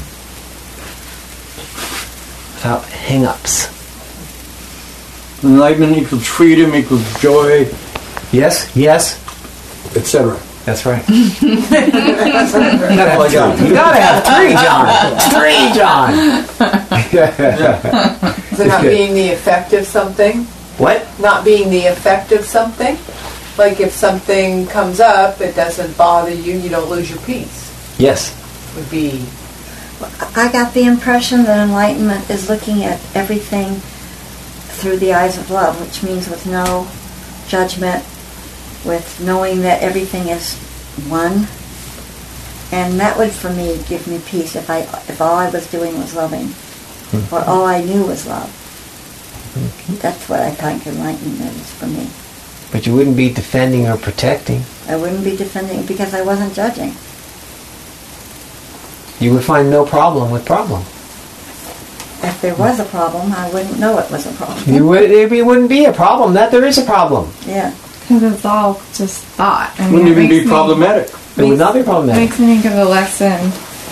Without hang-ups. Enlightenment equals freedom, equals joy, Yes, yes, et cetera. that's right. That's all I got. You gotta have three, John. Three, John. Is it not being the effect of something? What? Not being the effect of something? Like if something comes up, it doesn't bother you, you don't lose your peace. Yes. Would be I got the impression that enlightenment is looking at everything through the eyes of love, which means with no judgment, with knowing that everything is one. And that would, for me, give me peace if I if all I was doing was loving, or all I knew was love. That's what I think enlightenment is for me. But you wouldn't be defending or protecting. I wouldn't be defending because I wasn't judging. You would find no problem with problem. If there was a problem, I wouldn't know it was a problem. You would. It wouldn't be a problem. That there is a problem. Yeah. Because it's all just thought. I mean, Wouldn't it even be makes me- problematic. It would not be problematic. Makes me think of a lesson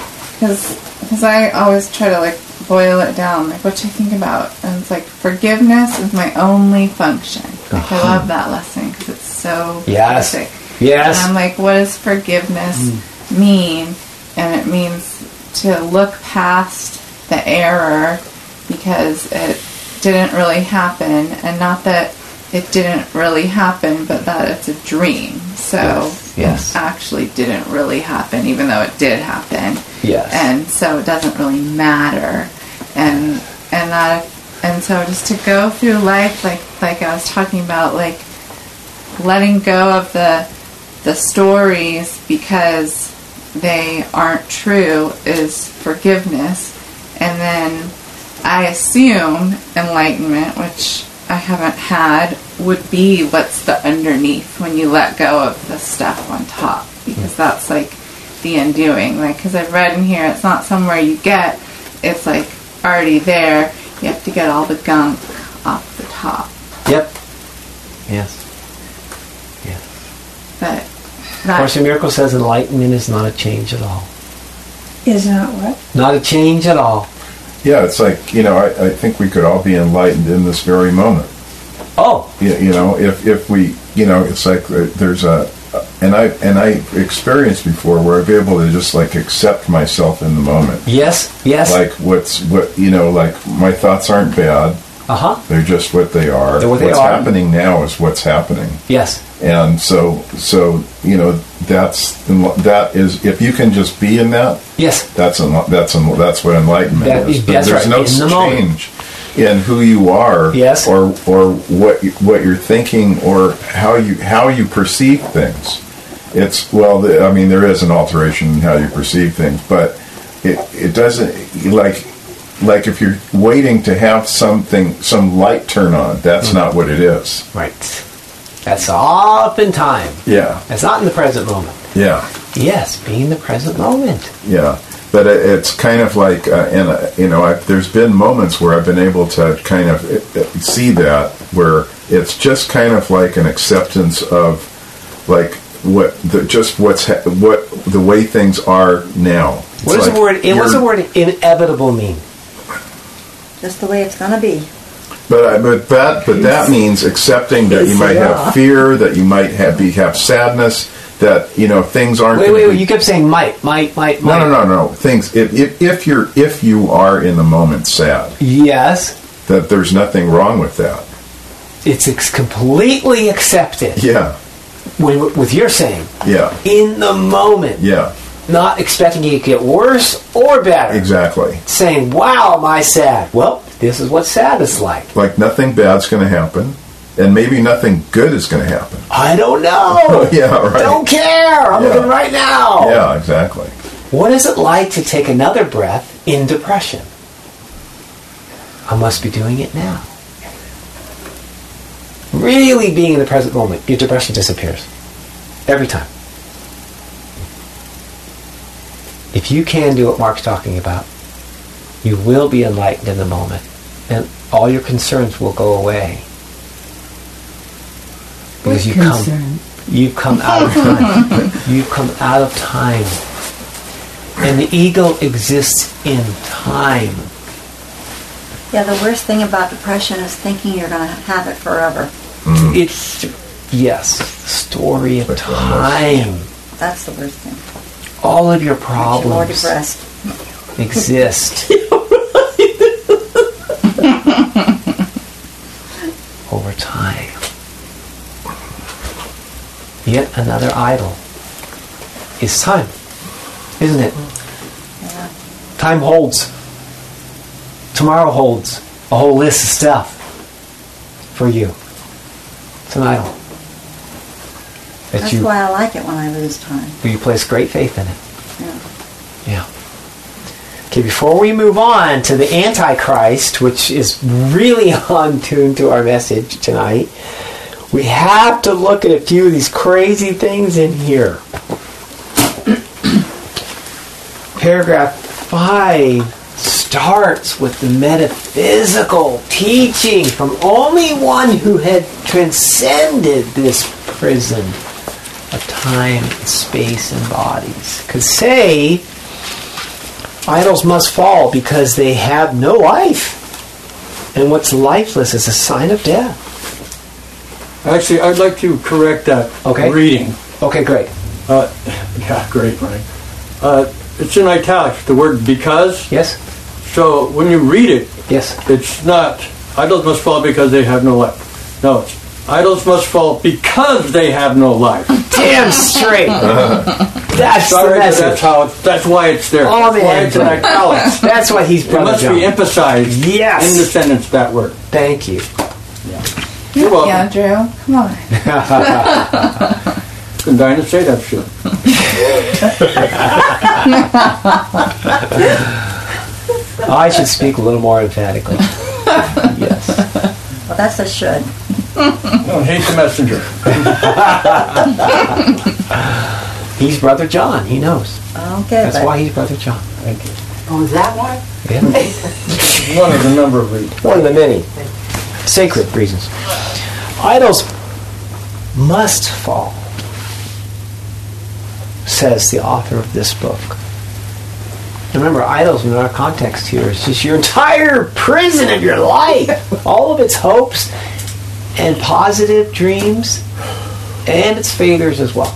because I always try to like boil it down, like what you think about, and it's like forgiveness is my only function. Like I love that lesson because it's so Yes. basic. Yes. And I'm like, what does forgiveness mean? And it means to look past the error because it didn't really happen, and not that it didn't really happen, but that it's a dream. So Yes. Yes. it actually didn't really happen, even though it did happen. Yes. And so it doesn't really matter. And and that and so just to go through life like like I was talking about, like letting go of the the stories because they aren't true is forgiveness. And then I assume enlightenment, which I haven't had, would be what's the underneath when you let go of the stuff on top, because that's like the undoing. Like, because I've read in here, it's not somewhere you get, it's like already there. You have to get all the gunk off the top. Yep. Yes. Yes. But Of Course in Miracles says enlightenment is not a change at all. Is not what? Not a change at all. Yeah, it's like, you know, I, I think we could all be enlightened in this very moment. Oh. You, you know, if, if we, you know, it's like uh, there's a, and I and I experienced before where I've been able to just like accept myself in the moment. Yes, yes. Like what's, what, you know, like my thoughts aren't bad. Uh-huh. They're just what they are. They're what they what's are. happening now is what's happening. Yes. And so, so you know, that's that is if you can just be in that. Yes. That's enli- that's en- that's what enlightenment That is. is- But that's there's right, no in the moment. change in who you are. Yes. Or or what you, what you're thinking or how you how you perceive things. It's well, the, I mean, there is an alteration in how you perceive things, but it it doesn't like. Like if you're waiting to have something, some light turn on, that's Mm-hmm. not what it is. Right. That's off in time. Yeah. That's not in the present moment. Yeah. Yes, be in the present moment. Yeah. but it, it's kind of like, uh, in a, you know, I've, there's been moments where I've been able to kind of uh, uh, see that, where it's just kind of like an acceptance of, like, what the, just what's ha- what the way things are now. It's What does like the word? What does the word inevitable mean? Just the way it's going to be. But I, but that but that means accepting that you might have fear, that you might have be have sadness, that you know things aren't. Wait, gonna wait, wait! be- You kept saying might, might, might, might. No, no, no, no. Things. If, if if you're if you are in the moment sad, Yes, that there's nothing wrong with that. it's ex- completely accepted. Yeah, With, with your saying, yeah, in the moment, yeah. not expecting it to get worse or better. Exactly. Saying, "Wow, am I sad?" Well, this is what sad is like. Like nothing bad's going to happen, and maybe nothing good is going to happen. I don't know. Yeah, right. Don't care. I'm Yeah. looking right now. Yeah, exactly. What is it like to take another breath in depression? I must be doing it now. Really being in the present moment, your depression disappears. Every time. If you can do what Mark's talking about, you will be enlightened in the moment. And all your concerns will go away. Because you come, you've come out of time. You've come out of time. And the ego exists in time. Yeah, the worst thing about depression is thinking you're going to have it forever. It's, yes, story of time. That's the worst thing. All of your Makes you more problems depressed. exist over time. Yet another idol is time, isn't it? Yeah. Time holds. Tomorrow holds a whole list of stuff for you. It's an idol. That That's you, why I like it when I lose time. you place great faith in it. Yeah. Yeah. Okay, before we move on to the Antichrist, which is really on tune to our message tonight, we have to look at a few of these crazy things in here. Paragraph five starts with the metaphysical teaching from only one who had transcended this prison of time and space and bodies. Could say idols must fall because they have no life. And what's lifeless is a sign of death. Actually, I'd like to correct that Okay. reading. Okay, great. Uh, yeah, great, Ryan. Uh, it's in italics, the word because. Yes? So when you read it, Yes. it's not, idols must fall because they have no life. No, it's, idols must fall because they have no life. Damn straight. That's Sorry, the but message. that's how. It's, that's why it's there. Oh, that's why man. it's in italics. That's why he's It Brother must John. be emphasized Yes. in the sentence, that word. Thank you. You're welcome. Yeah, Drew, come on. Been dying to say that shit. I should speak a little more emphatically. Yes. Well, that's a should. Don't hate the messenger. He's Brother John. He knows. Okay. That's but why he's Brother John. Thank you. Oh, is that why? Yeah. One of the number of reasons. One of the many sacred reasons. Idols must fall, says the author of this book. Remember, idols in our context here is just your entire prison of your life. All of its hopes and positive dreams and its failures as well.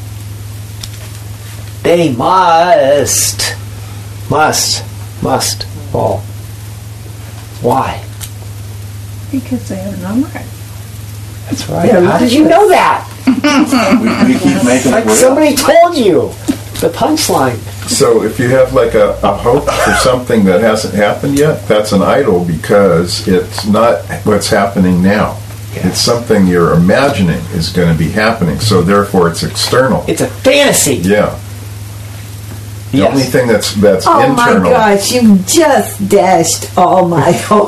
They must, must, must fall. Why? Because they have no life. That's right. How did you know that? We, we keep making Like it work. somebody told you. The punchline. So if you have like a, a hope for something that hasn't happened yet, that's an idol because it's not what's happening now. It's something you're imagining is going to be happening, so therefore it's external. It's a fantasy. Yeah. The Yes. only thing that's that's Oh internal. my gosh, you just dashed all my hopes.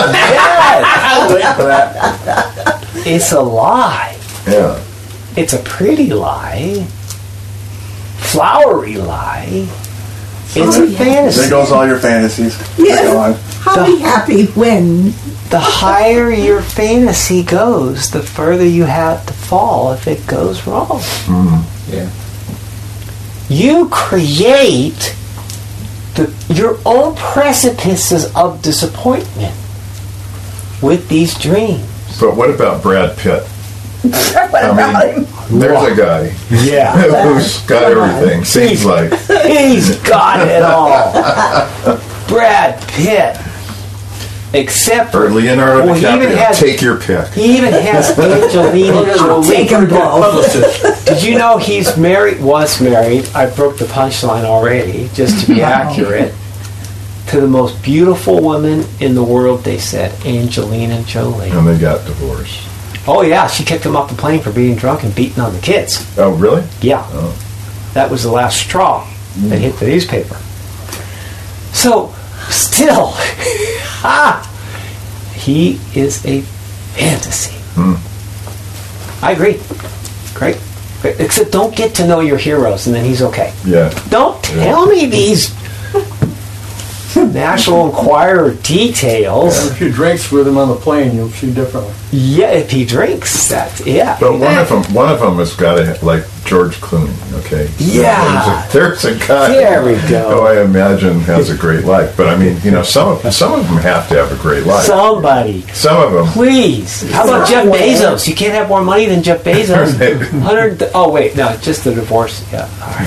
Yes. It's a lie. Yeah. It's a pretty lie. Flowery lie. It's a fantasy. There goes all your fantasies. Yes. Go on. I'll be happy when. The higher your fantasy goes, the further you have to fall if it goes wrong. Mm. Yeah. You create the, your own precipices of disappointment with these dreams. But what about Brad Pitt? What I about mean, him? there's a guy Yeah. who's got everything. Seems like He's got it all. Brad Pitt. Except or for Leonardo well, he even DiCaprio. has- Take your pick. he even has Angelina Jolie. Take them both. Did you know he's married, was married, I broke the punchline already, just to be accurate, to the most beautiful woman in the world, they said, Angelina Jolie. And they got divorced. Oh yeah, she kicked him off the plane for being drunk and beating on the kids. Oh, really? Yeah. Oh. That was the last straw that hit the newspaper. So, still, ah, he is a fantasy. Hmm. I agree. Great. Great. Except don't get to know your heroes and then he's okay. Yeah. Don't tell me these National Enquirer details. If you drinks with him on the plane, you'll see differently. Yeah, if he drinks, that yeah. But one of them, one of them has got to like George Clooney. Okay. Yeah. There's a, there's a guy. There we go. Who I imagine has a great life. But I mean, you know, some of some of them have to have a great life. Somebody. Some of them. Please. How about Jeff Bezos? You can't have more money than Jeff Bezos. one hundred th- oh, wait. No, just the divorce. Yeah.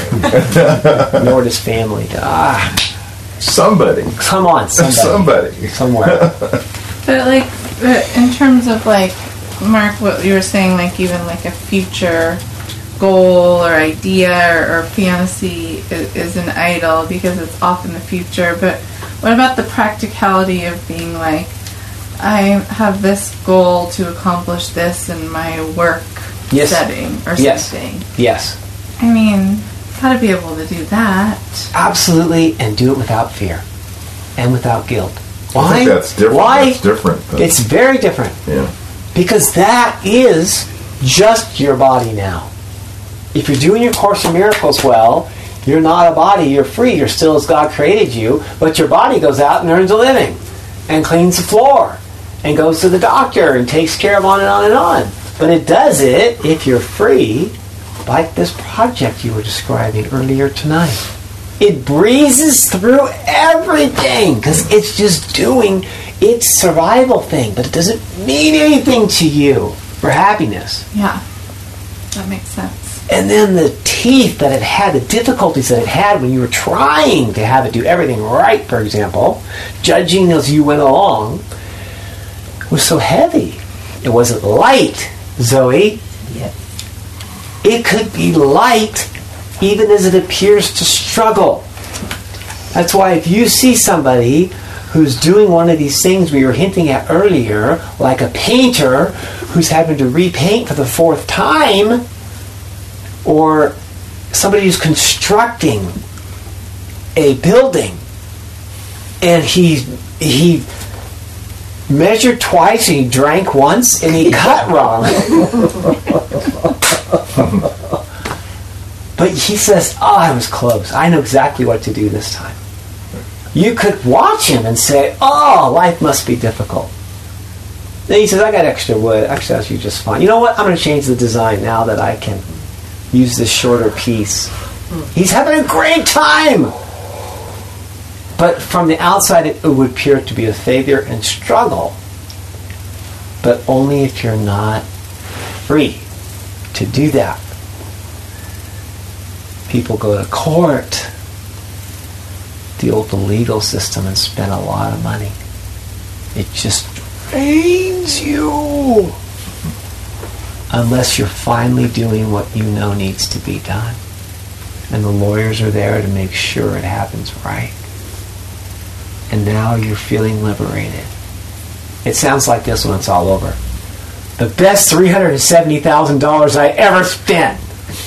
All right. Nor his family. Ah. Somebody. Come on. Somebody. Somebody. Somewhere. But like, but in terms of like, Mark, what you were saying, like even like a future goal or idea or, or fantasy is, is an idol because it's off in the future. But what about the practicality of being like, I have this goal to accomplish this in my work Yes. setting or Yes. something? Yes. I mean, gotta be able to do that. Absolutely. And do it without fear. And without guilt. I Why? think that's different. Why? That's different. than- It's very different. yeah. Because that is just your body now. If you're doing your Course in Miracles well, you're not a body, you're free, you're still as God created you, but your body goes out and earns a living, and cleans the floor, and goes to the doctor, and takes care of on and on and on. But it does it, if you're free, like this project you were describing earlier tonight. It breezes through everything, because it's just doing its survival thing, but it doesn't mean anything to you for happiness. Yeah, that makes sense. And then the teeth that it had, the difficulties that it had when you were trying to have it do everything right, for example, judging as you went along, was so heavy. It wasn't light, Zoe. Yes. It could be light even as it appears to struggle. That's why if you see somebody who's doing one of these things we were hinting at earlier, like a painter who's having to repaint for the fourth time, or somebody who's constructing a building, and he he measured twice and he drank once and he cut wrong. But he says, oh, I was close. I know exactly what to do this time. You could watch him and say, oh, life must be difficult. Then he says, I got extra wood. Actually, that's you just fine. You know what? I'm going to change the design now that I can use this shorter piece. He's having a great time. But from the outside, it, it would appear to be a failure and struggle. But only if you're not free to do that. People go to court, deal with the legal system, and spend a lot of money. It just drains you. Unless you're finally doing what you know needs to be done. And the lawyers are there to make sure it happens right. And now you're feeling liberated. It sounds like this when it's all over. The best three hundred seventy thousand dollars I ever spent.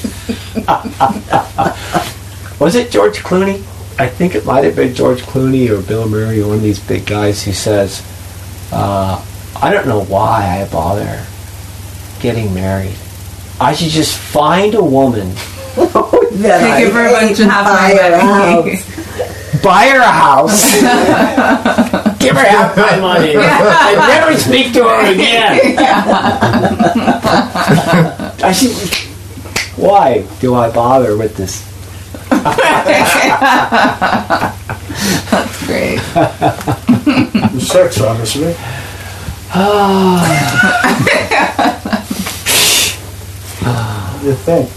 Was it George Clooney? I think it might have been George Clooney or Bill Murray or one of these big guys who says, uh, I don't know why I bother getting married. I should just find a woman that I give her a bunch of half my money. buy her a house, give her half my money, and never speak to her again. I should, why do I bother with this? That's great. The sex, honestly. What do you think?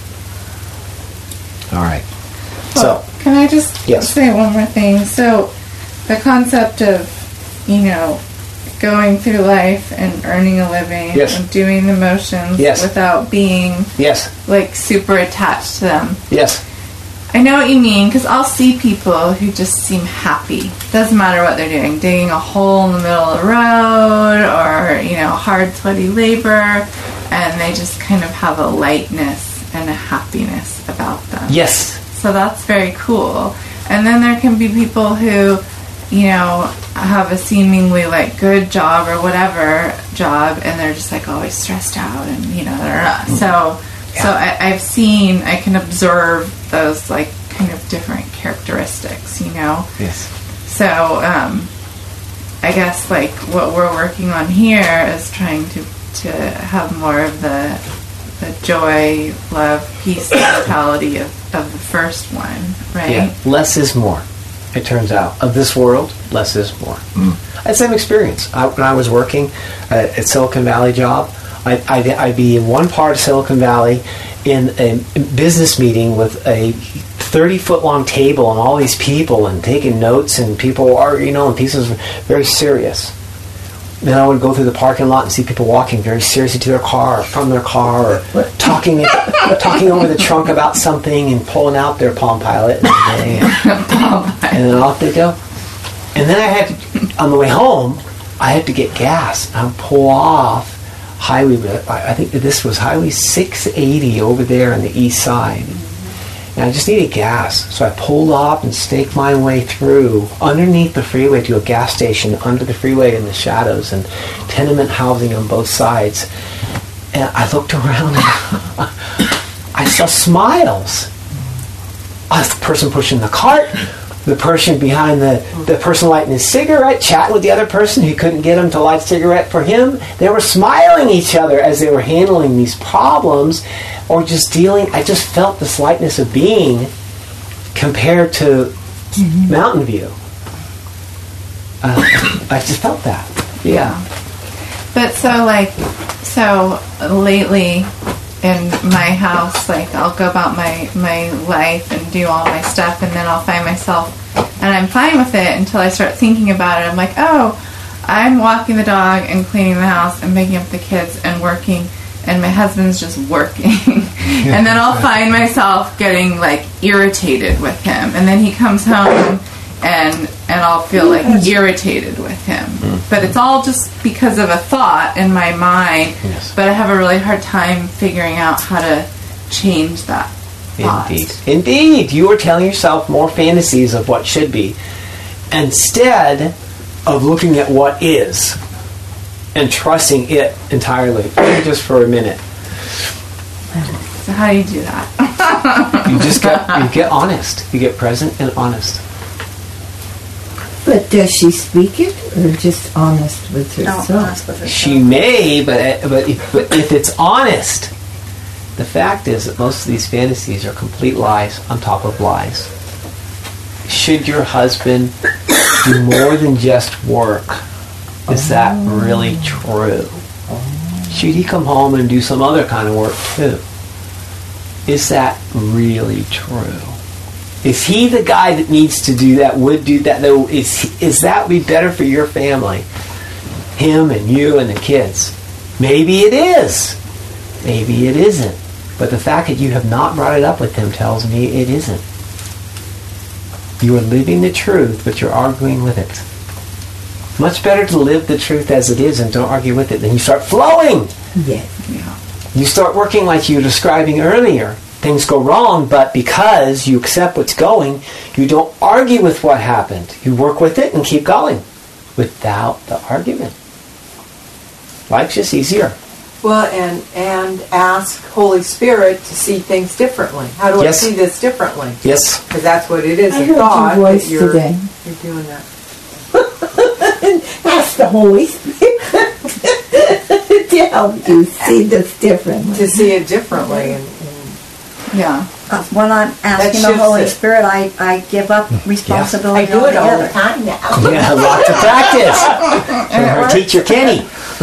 All right. So, Can I just Yes. say one more thing? So, the concept of, you know, going through life and earning a living Yes. and doing the motions Yes. without being yes, like super attached to them. yes, I know what you mean, because I'll see people who just seem happy. Doesn't matter what they're doing, digging a hole in the middle of the road, or, you know, hard, sweaty labor, and they just kind of have a lightness and a happiness about them. yes, So that's very cool. And then there can be people who, you know, have a seemingly like good job or whatever job, and they're just like always stressed out, and you know, they're so. So I, I've seen, I can observe those like kind of different characteristics, you know. yes. So um, I guess like what we're working on here is trying to to have more of the the joy, love, peace, mentality of, of the first one, right? Yeah, less is more. It turns out, of this world, less is more. Mm. I had the same experience. I, when I was working at, at Silicon Valley job, I, I'd, I'd be in one part of Silicon Valley in a business meeting with a thirty-foot long table and all these people and taking notes, and people are, you know, and pieces very serious. Then I would go through the parking lot and see people walking very seriously to their car or from their car, or talking talking over the trunk about something and pulling out their Palm Pilot. And, they, and then off they go. And then I had to, on the way home, I had to get gas. I would pull off highway, I think this was Highway six eighty over there on the east side. And I just needed gas. So I pulled off and staked my way through underneath the freeway to a gas station under the freeway in the shadows, and tenement housing on both sides. And I looked around and I saw smiles. I was the person pushing the cart, the person behind the, the person lighting his cigarette, chatting with the other person who couldn't get him to light a cigarette for him. They were smiling each other as they were handling these problems, or just dealing. I just felt this lightness of being compared to mm-hmm. Mountain View. Uh, I just felt that. Yeah. But so like, so lately in my house, like I'll go about my, my life and do all my stuff, and then I'll find myself, and I'm fine with it until I start thinking about it. I'm like, oh, I'm walking the dog and cleaning the house and making up the kids and working, and my husband's just working. And then I'll find myself getting like irritated with him, and then he comes home and and I'll feel like irritated with him. Mm-hmm. But it's all just because of a thought in my mind. Yes. But I have a really hard time figuring out how to change that thought. Indeed. Indeed. You are telling yourself more fantasies of what should be instead of looking at what is and trusting it entirely. Just for a minute. So how do you do that? You just get you get honest. You get present and honest. But does she speak it, or just honest with No, herself? honest with herself. She may, but but if, but if it's honest, the fact is that most of these fantasies are complete lies on top of lies. Should your husband do more than just work? Is that really true? Should he come home and do some other kind of work too? Is that really true? Is he the guy that needs to do that, would do that, though? Is, is that would be better for your family? Him and you and the kids? Maybe it is. Maybe it isn't. But the fact that you have not brought it up with him tells me it isn't. You are living the truth, but you're arguing with it. Much better to live the truth as it is and don't argue with it. Then you start flowing. Yes. Yeah. You start working like you were describing earlier. Things go wrong, but because you accept what's going, you don't argue with what happened. You work with it and keep going without the argument. Life's just easier. Well, and and ask Holy Spirit to see things differently. How do Yes. I see this differently? Yes. Because that's what it is. I a heard thought your voice that you're, today. You're doing that. Ask the Holy Spirit to help you see this differently. To see it differently. And, Yeah. Uh, when I'm asking That the Holy shifts it. Spirit, I, I give up responsibility I do it all altogether. the time now. Yeah, lots of practice. From her teacher Kenny.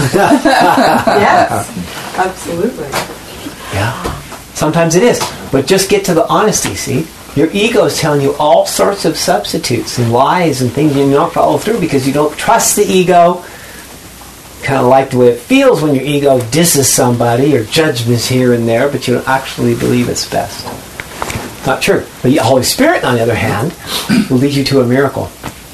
Yes, absolutely. Yeah. Sometimes it is. But just get to the honesty, see? Your ego is telling you all sorts of substitutes and lies and things you don't follow through because you don't trust the ego. Kind of like the way it feels when your ego disses somebody or judgments here and there, but you don't actually believe it's best. Not true. But the Holy Spirit, on the other hand, will lead you to a miracle.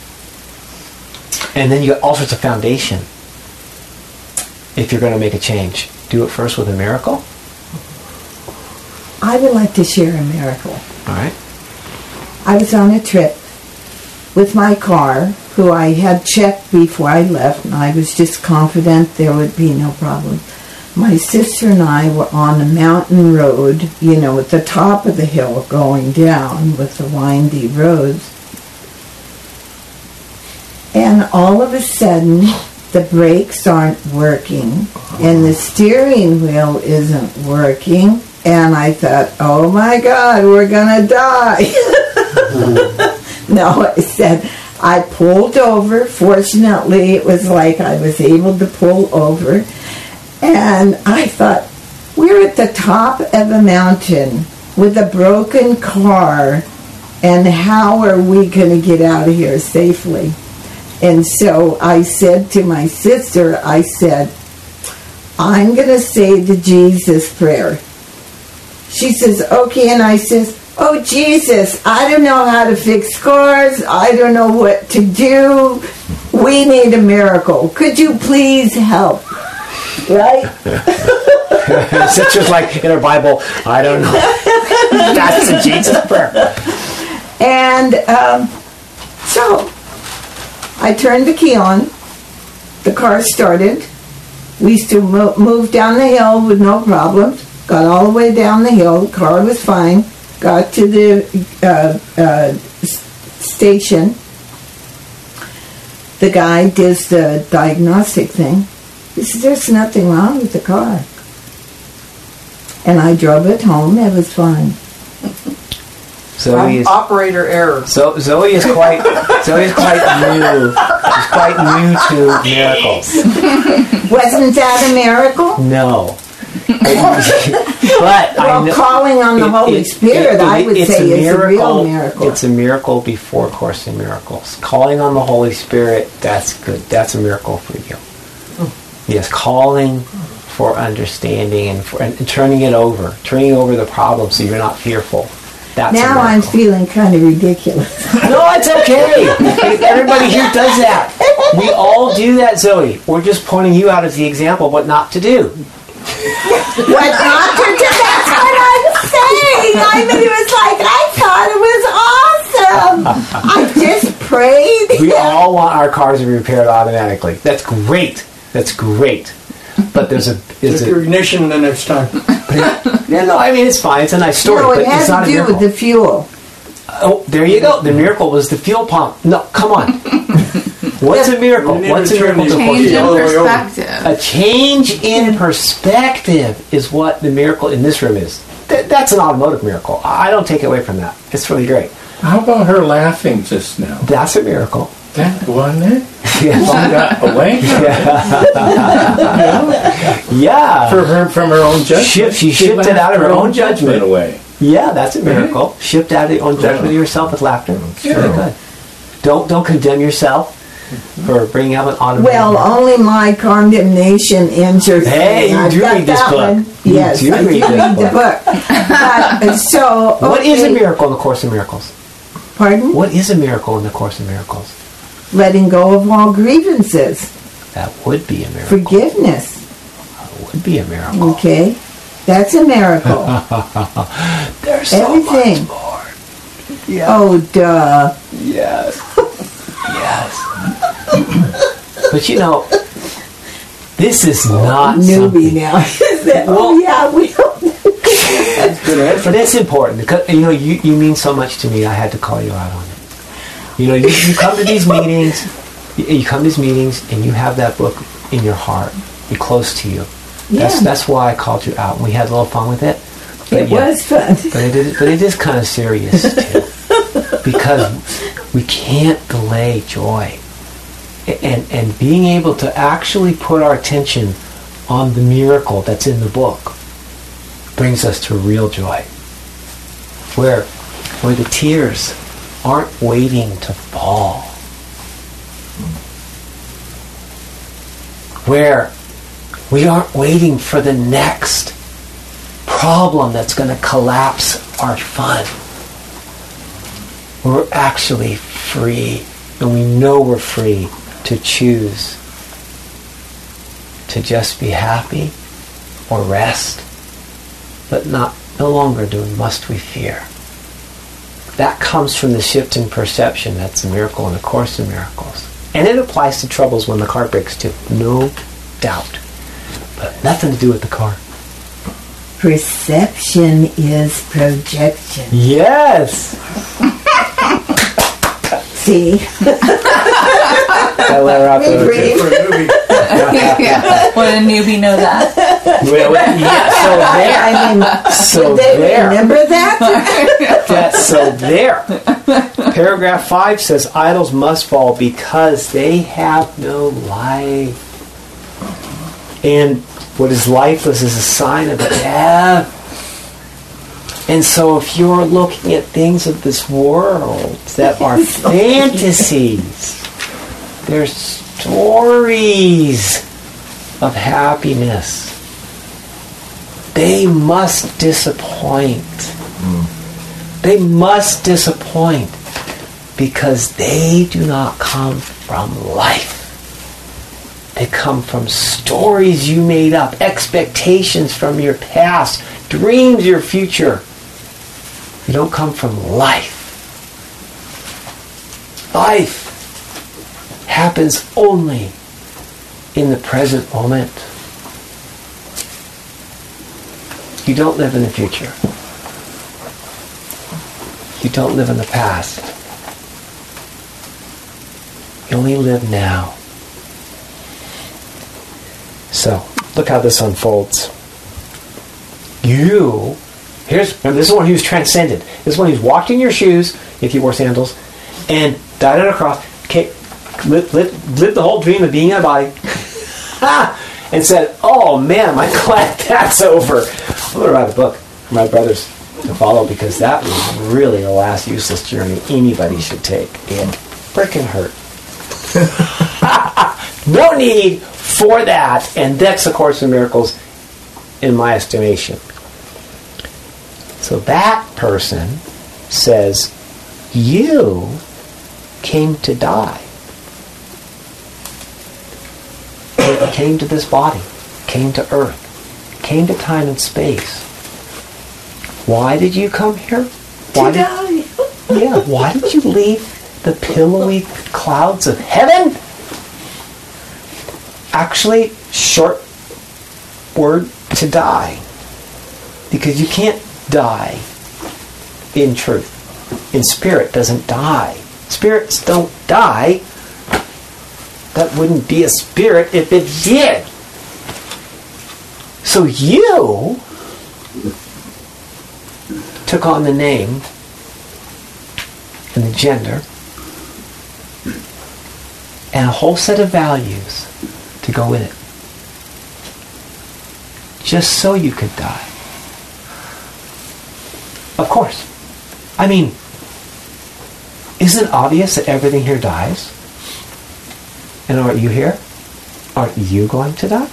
And then you get all sorts of foundation if you're going to make a change. Do it first with a miracle. I would like to share a miracle. All right. I was on a trip with my car, who I had checked before I left, and I was just confident there would be no problem. My sister and I were on a mountain road, you know, at the top of the hill going down with the windy roads. And all of a sudden, the brakes aren't working, and the steering wheel isn't working, and I thought, oh my God, we're gonna die. No, I said, I pulled over. Fortunately, it was like I was able to pull over. And I thought, we're at the top of a mountain with a broken car, and how are we going to get out of here safely? And so I said to my sister, I said, I'm going to say the Jesus prayer. She says, okay, and I says, oh, Jesus, I don't know how to fix cars. I don't know what to do. We need a miracle. Could you please help? Right? Sister's like in her Bible, I don't know. That's the Jesus prayer. And um, so I turned the key on. The car started. We still mo- moved down the hill with no problems. Got all the way down the hill. The car was fine. Got to the uh, uh, s- station. The guy does the diagnostic thing. He says, there's nothing wrong with the car. And I drove it home. It was fine. Zoe is Operator error. so Zoe is quite Zoe is quite new. She's quite new to miracles. Wasn't that a miracle? No. but Well, I know, calling on the it- Holy it- Spirit, it- I would it's say, is a real miracle. It's a miracle before Course in Miracles. Calling on the Holy Spirit, that's good. That's a miracle for you. Yes, calling for understanding and, for, and, and turning it over, turning over the problem so you're not fearful. That's a Now I'm miracle. feeling kind of ridiculous. No, it's okay. Everybody here does that. We all do that, Zoe. We're just pointing you out as the example of what not to do. What not to do? That's what I'm saying. I mean, it was like, I thought it was awesome. I just prayed. We all want our cars to be repaired automatically. That's great. That's great. But there's a there's Check your a ignition the next time. yeah, no, I mean it's fine. It's a nice story, No, but it it's has not to a do miracle. with the fuel. Oh, there you go. The miracle was the fuel pump. No, come on. What's a miracle? You need What's to a turn miracle? these to Change the in other way over. perspective. A change in perspective is what the miracle in this room is. Th- that's an automotive miracle. I don't take away from that. It's really great. How about her laughing just now? That's a miracle. That wasn't it? Yeah. One got away Yeah. for her from her own judgment. Shift- she shifted laughed out of her own judgment. away. Yeah, that's a miracle. Shift out of your own judgment of yourself with laughter. It's really Yeah. good. Don't don't condemn yourself for bringing out an automatic. Well, only my condemnation ends your Hey, thing. you I've do got read this that book. one. You Yes, do I read do this read the book. book. But, uh, so, What is a okay. miracle in the Course in Miracles? Pardon? What is a miracle in the Course in Miracles? Letting go of all grievances. That would be a miracle. Forgiveness. That would be a miracle. Okay? That's a miracle. There's so Everything. much more. Yeah. Oh, duh. Yes. Yes. But you know, This is not newbie something. now. Is that, oh yeah, we That's good answer. But it's important because you know you, you mean so much to me. I had to call you out on it. You know, you, you come to these meetings, you, you come to these meetings, and you have that book in your heart, you're close to you. That's Yeah. that's why I called you out. We had a little fun with it. But It yeah, was fun. But it is, but it is kind of serious too, because we can't delay joy, and and being able to actually put our attention on the miracle that's in the book brings us to real joy, where where the tears aren't waiting to fall, where we aren't waiting for the next problem that's going to collapse our fun. We're actually free, and we know we're free to choose to just be happy or rest, but not no longer do must we fear. That comes from the shift in perception. That's a miracle in A Course in Miracles. And it applies to troubles when the car breaks too, no doubt. But nothing to do with the car. Perception is projection. Yes! See? That let her out there. Brave. For a newbie. Would a newbie know that? Well, yeah, so there. I mean, So they there. remember that? That's so there. Paragraph five says idols must fall because they have no life. And what is lifeless is a sign of death. And so if you're looking at things of this world that are fantasies, they're stories of happiness, they must disappoint. Mm. They must disappoint because they do not come from life. They come from stories you made up, expectations from your past, dreams of your future. They don't come from life. Life happens only in the present moment. You don't live in the future. You don't live in the past. You only live now. So, look how this unfolds. You, here's, remember, this is one who's transcended. This is one who's walked in your shoes, if you wore sandals, and died on a cross, came, lived, lived, lived the whole dream of being in a body, and said, oh man, am I glad that's over. I'm going to write a book for my brothers to follow because that was really the last useless journey anybody should take. It frickin' hurt. No need for that, and that's A Course in Miracles in my estimation. So that person says, you came to die. You came to this body, came to earth, came to time and space. Why did you come here? Why to did, die. yeah, why did you leave the pillowy clouds of heaven? Actually, short word, to die. Because you can't die in truth. In spirit doesn't die. Spirits don't die. That wouldn't be a spirit if it did. So you took on the name and the gender and a whole set of values to go with it. Just so you could die. Of course. I mean, isn't it obvious that everything here dies? And aren't you here? Aren't you going to die?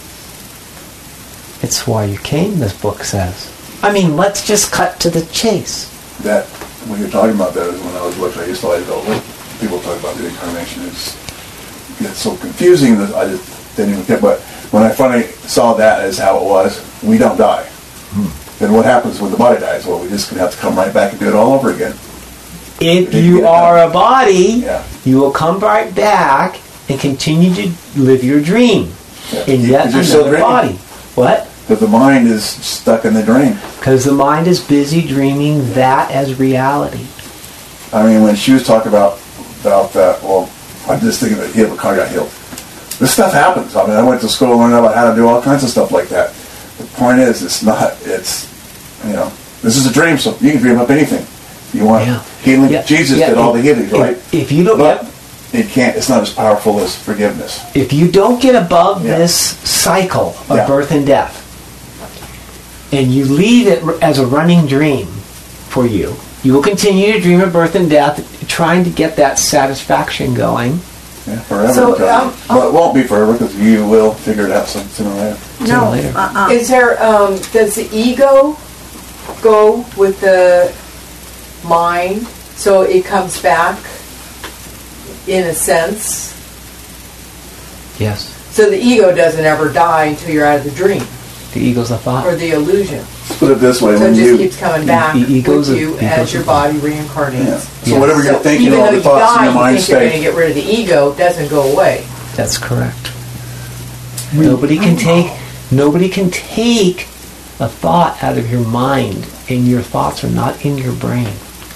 It's why you came, this book says. I mean, let's just cut to the chase. That, when you're talking about that, is when I was looking, I used to always go, look, people talk about the incarnation. It's, it's so confusing that I just didn't even care. But when I finally saw that as how it was, we don't die. Hmm. Then what happens when the body dies? Well, we just gonna have to come right back and do it all over again. If you are a body, yeah. you will come right back and continue to live your dream. in yet Because you're still another dreaming. body. What? Because the mind is stuck in the dream. Because the mind is busy dreaming that as reality. I mean, when she was talking about about that, well, I'm just thinking that healed, the car got healed. This stuff happens. I mean, I went to school and learned about how to do all kinds of stuff like that. The point is, it's not, it's, you know, this is a dream, so you can dream up anything. You want Yeah. healing? Yeah. Jesus Yeah. did all the healing, If- right? If you don't, But it can't, it's not as powerful as forgiveness. if you don't get above Yeah. this cycle of Yeah. birth and death, and you leave it r- as a running dream for you, you will continue to dream of birth and death, trying to get that satisfaction going. Yeah, forever. So, because- um, but it won't be forever because you will figure it out some sooner or later. Sooner No, or later. uh-uh. Is there, um, does the ego go with the mind so it comes back in a sense? Yes. So the ego doesn't ever die until you're out of the dream The ego's a thought. or the illusion. Put it this way: So it when just you, keeps coming back E- ego's with a- you ego's as a your thought. body reincarnates. yeah. so Yeah. whatever you're So thinking, even all though the you thoughts in die, your you mind think you're going to stay. get rid of the ego, it doesn't go away. That's correct. Nobody can take nobody can take a thought out of your mind, and your thoughts are not in your brain.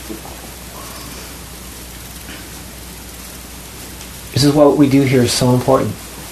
This is what we do here is so important.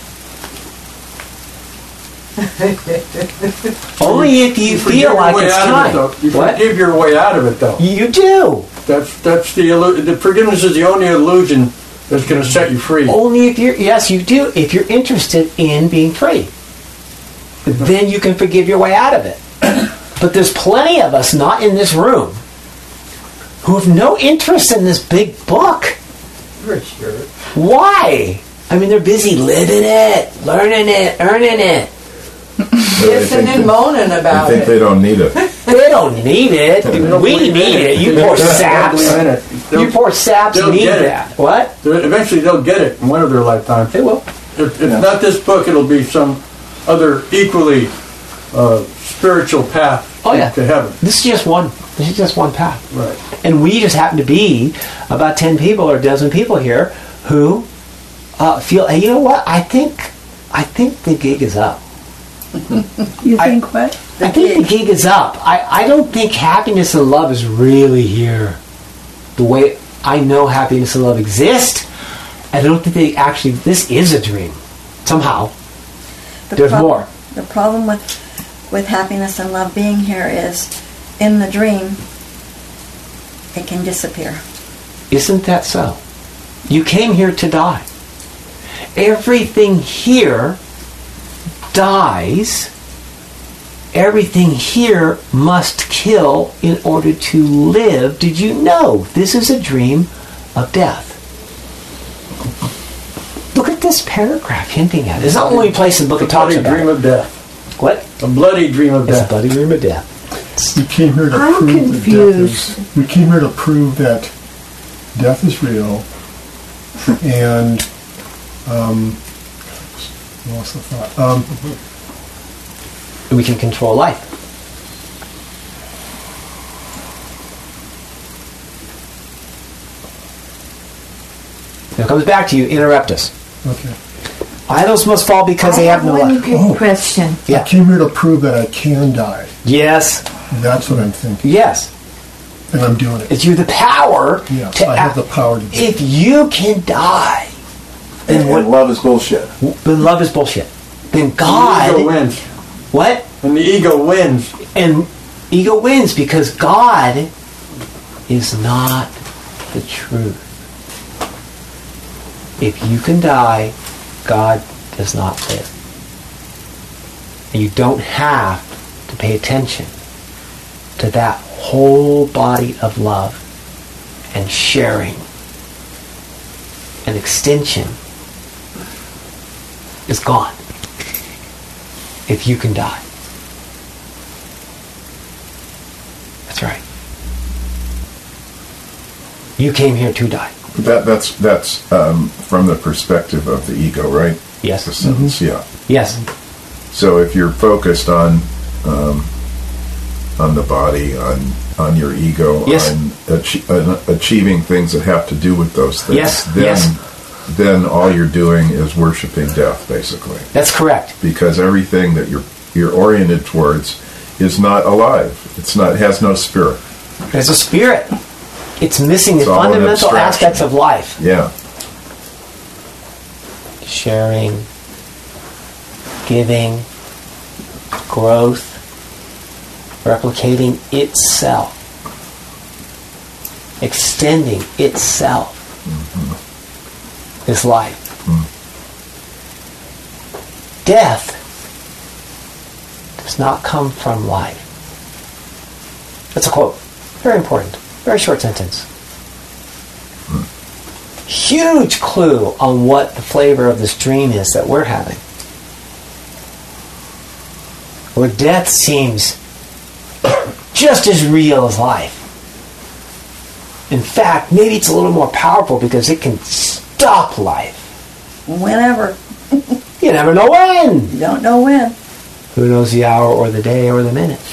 Only if you forgive feel your like way it's out of it, time. though. You What? forgive your way out of it, though. You do. That's that's the illu- the forgiveness is the only illusion that's going to set you free. Only if you're, yes, you do, if you're interested in being free. Then you can forgive your way out of it. But there's plenty of us not in this room who have no interest in this big book. For sure. Why? I mean, they're busy living it, learning it, earning it. So they Yes, and think then they- moaning They about think it. they don't need it. They don't need it. They don't We believe need in it. You They poor don't saps. believe in it. You They'll- poor saps they'll need get it. that. What? they'll- Eventually, they'll get it in one of their lifetimes. They will. If, if Yeah. not this book, it'll be some other equally uh, spiritual path Oh, yeah. to heaven. This is just one. This is just one path. Right. And we just happen to be about ten people or a dozen people here who uh, feel, hey, you know what? I think, I think the gig is up. You I- think what? I think the gig is up. I, I don't think happiness and love is really here. The way I know happiness and love exist, I don't think they actually, this is a dream. Somehow. The There's prob- more. The problem with with happiness and love being here is, in the dream, it can disappear. Isn't that so? You came here to die. Everything here dies. Everything here must kill in order to live. Did you know this is a dream of death? Look at this paragraph hinting at it. It's not the only place in the book A it talks bloody about dream it. of death. What? A bloody dream of It's a death. bloody dream of death. We came here to I'm prove confused. that death is, we came here to prove that death is real, and um, lost the thought. Um, We can control life. If it comes back to you, interrupt us. okay. Idols must fall because I they have have no one life. good Oh. question. Yeah. I came here to prove that I can die. Yes. That's what I'm thinking, Yes. and I'm doing it. It's you the power Yes, to I have act. the power to do it. If you can die, then And, what? and love is bullshit. Then love is bullshit. Then And the ego God, wins. what? And the ego wins. And ego wins because God is not the truth. If you can die, God does not live. And you don't have to pay attention to that whole body of love and sharing and extension is gone if you can die. That's right. You came here to die. That that's that's um, from the perspective of the ego, right? Yes. The sentence, yeah. Yes. So if you're focused on um, on the body, on on your ego, Yes. on, achie- on achieving things that have to do with those things, Yes, then yes. then all you're doing is worshiping death, basically. That's correct. Because everything that you're you're oriented towards is not alive. It's not has no spirit. There's a spirit. It's missing It's the all an fundamental abstraction. aspects of life. Yeah. Sharing, giving, growth, replicating itself, extending itself Mm-hmm. is life. Mm. Death does not come from life. That's a quote. Very important. Very short sentence. Mm. Huge clue on what the flavor of this dream is that we're having. Where death seems just as real as life. In fact, maybe it's a little more powerful because it can stop life. Whenever. You never know when. You don't know when. Who knows the hour or the day or the minute?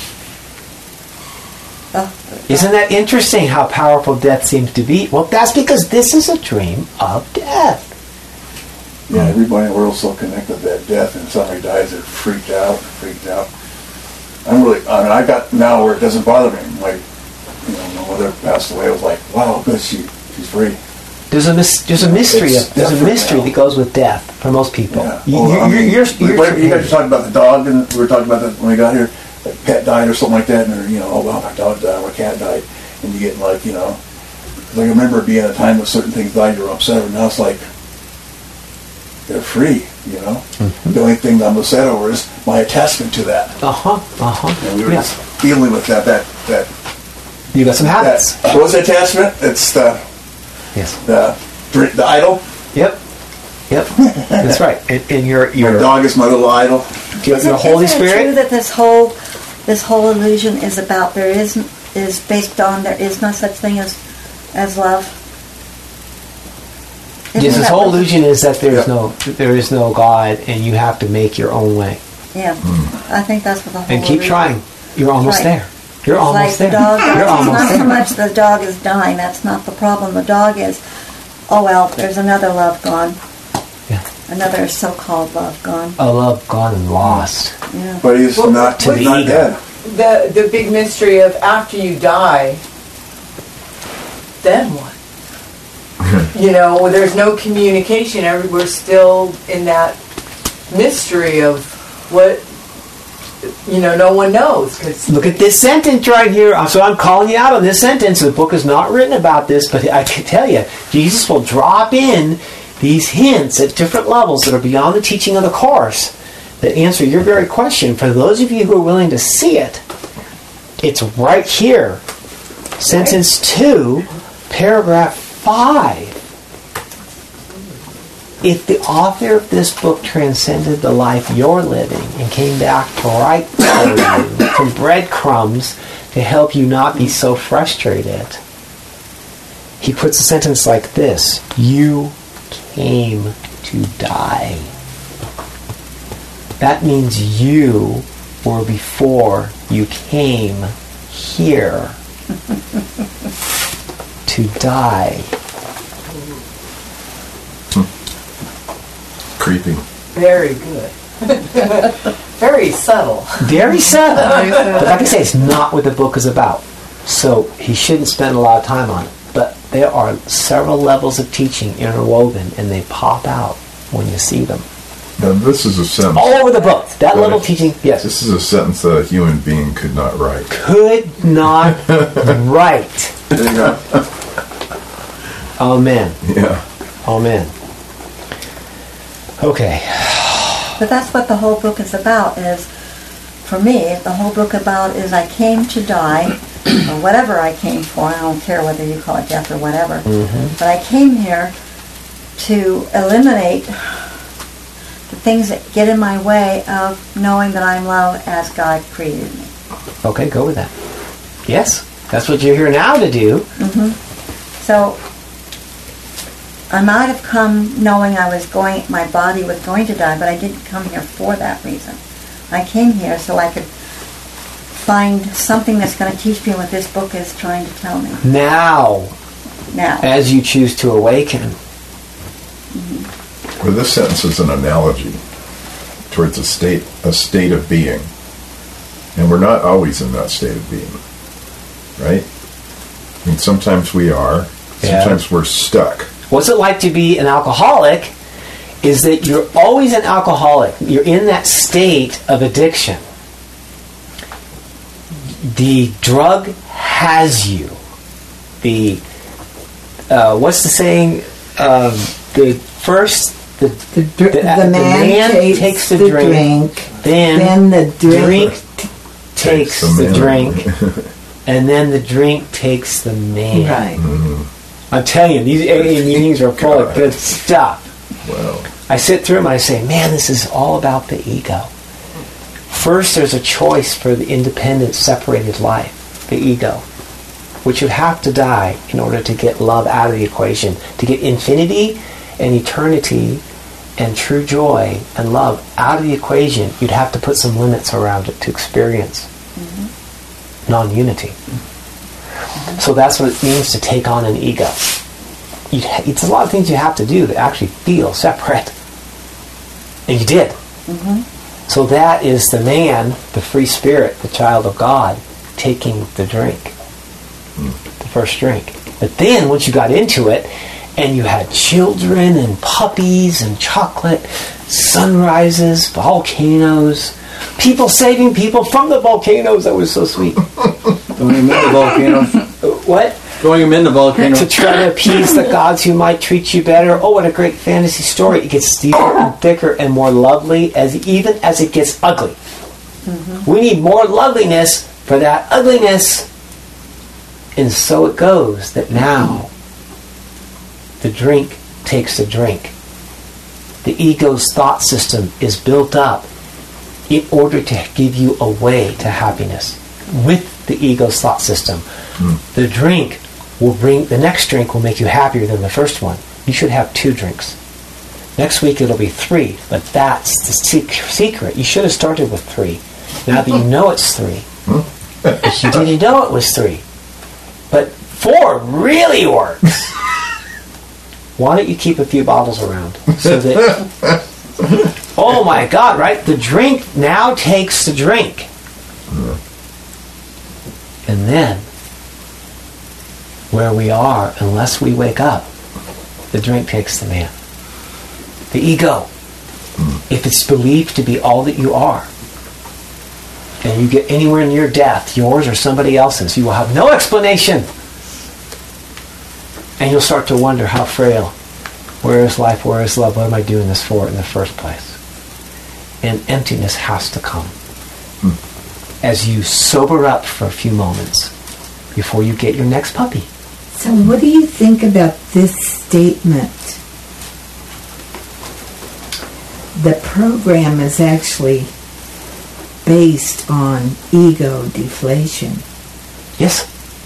Oh, Isn't that interesting how powerful death seems to be? Well, that's because this is a dream of death. Yeah, everybody in the world's so connected to that death, and somebody dies, they're freaked out, freaked out. I'm really, I mean, I got now where it doesn't bother me. Like, you know, my mother passed away. I was like, wow, good, she, she's free. There's a mis- there's a mystery It's of, there's a different mystery now. that goes with death for most people. Yeah. You, Well, I you're, mean, you're, we- you're, wait, you guys were talking about the dog, and we were talking about that when we got here. A pet died or something like that, and they're, you know, oh wow, my dog died, my cat died, and you get like, you know, like I remember being at a time when certain things died, you were upset, and now it's like they're free, you know. Mm-hmm. The only thing I'm upset over is my attachment to that. Uh huh. Uh huh. And we were Yeah. just dealing with that. That that. You got some habits. That, what's attachment? It's the Yes. the the idol. Yep. Yep. That's right. And, and your My your dog is my little idol. your, Isn't, your Holy isn't it Spirit. true that this whole this whole illusion is about there is is based on there is no such thing as as love? Isn't Yes, this that whole what- illusion is that there is Yeah. no there is no God, and you have to make your own way. Yeah, I think that's what the whole. And keep illusion- trying. You're almost Right. there. You're It's almost like there. the dog. You're It's almost not there. so much the dog is dying. That's not the problem. The dog is, oh well, there's another love gone. Yeah. Another so-called love gone. A love gone and lost. Yeah. But he's Well, not, to he's the not ego. dead. The the big mystery of after you die, then what? You know, there's no communication. Every- We're still in that mystery of what, you know, no one knows. Cause Look at this sentence right here. So I'm calling you out on this sentence. The book is not written about this, but I can tell you, Jesus will drop in these hints at different levels that are beyond the teaching of the Course that answer your very question. For those of you who are willing to see it, it's right here. Sentence two, paragraph five. If the author of this book transcended the life you're living and came back to write for you some breadcrumbs to help you not be so frustrated, he puts a sentence like this: you came to die. That means you were before you came here to die. Creepy. very good, very subtle. Very subtle. But like I say, it's not what the book is about. So he shouldn't spend a lot of time on it. But there are several levels of teaching interwoven, and they pop out when you see them. Now, this is a sentence. All over the book. That But level of it- teaching, yes. This is a sentence that a human being could not write. Could not write. There you go. Amen. Yeah. Amen. Okay. But that's what the whole book is about. Is for me, the whole book about is I came to die, or whatever I came for. I don't care whether you call it death or whatever. But I came here to eliminate the things that get in my way of knowing that I'm love as God created me. Okay, go with that. Yes, that's what you're here now to do. So I might have come knowing I was going, my body was going to die, but I didn't come here for that reason. I came here so I could find something that's going to teach me what this book is trying to tell me Now, now. as you choose to awaken, Well, this sentence is an analogy towards a state, a state of being. And we're not always in that state of being, right? I mean, sometimes we are, sometimes Yeah. we're stuck. What's it like to be an alcoholic is that you're always an alcoholic. You're in that state of addiction. The drug has you. The, uh, what's the saying? Um, the first, the, The, dr- the, the man, takes, the, the drink, drink, then, then the drink, drink t- takes the the, man. drink, and then the drink takes the man. right. I'm telling you, these A A meetings are full of good stuff. Well, I sit through them and I say, man, this is all about the ego. First, there's a choice for the independent, separated life, the ego, which would have to die in order to get love out of the equation. To get infinity and eternity and true joy and love out of the equation, you'd have to put some limits around it to experience mm-hmm. non-unity. Mm-hmm. So that's what it means to take on an ego. You'd ha- it's a lot of things you have to do to actually feel separate. And you did. Mm-hmm. So that is the man, the free spirit, the child of God, taking the drink. Mm. The first drink. But then, once you got into it, and you had children and puppies and chocolate, sunrises, volcanoes, people saving people from the volcanoes, that was so sweet. Throwing them in the volcano. What? Throwing them in the volcano. To try to appease the gods who might treat you better. Oh, what a great fantasy story. It gets deeper and thicker and more lovely as even as it gets ugly. Mm-hmm. We need more loveliness for that ugliness. And so it goes that now the drink takes the drink. The ego's thought system is built up in order to give you a way to happiness with the ego's thought system. Mm. The drink will bring, the next drink will make you happier than the first one. You should have two drinks. Next week it'll be three, but that's the secret. You should have started with three. Now that you know it's three. But you didn't know it was three. But four really works. Why don't you keep a few bottles around? So that, oh my God, right? The drink now takes the drink. And then, where we are, unless we wake up, the drink takes the man. The ego. If it's believed to be all that you are, and you get anywhere near death, yours or somebody else's, you will have no explanation. And you'll start to wonder how frail. Where is life? Where is love? What am I doing this for in the first place? And emptiness has to come. Hmm. As you sober up for a few moments before you get your next puppy. So what do you think about this statement? The program is actually based on ego deflation. Yes.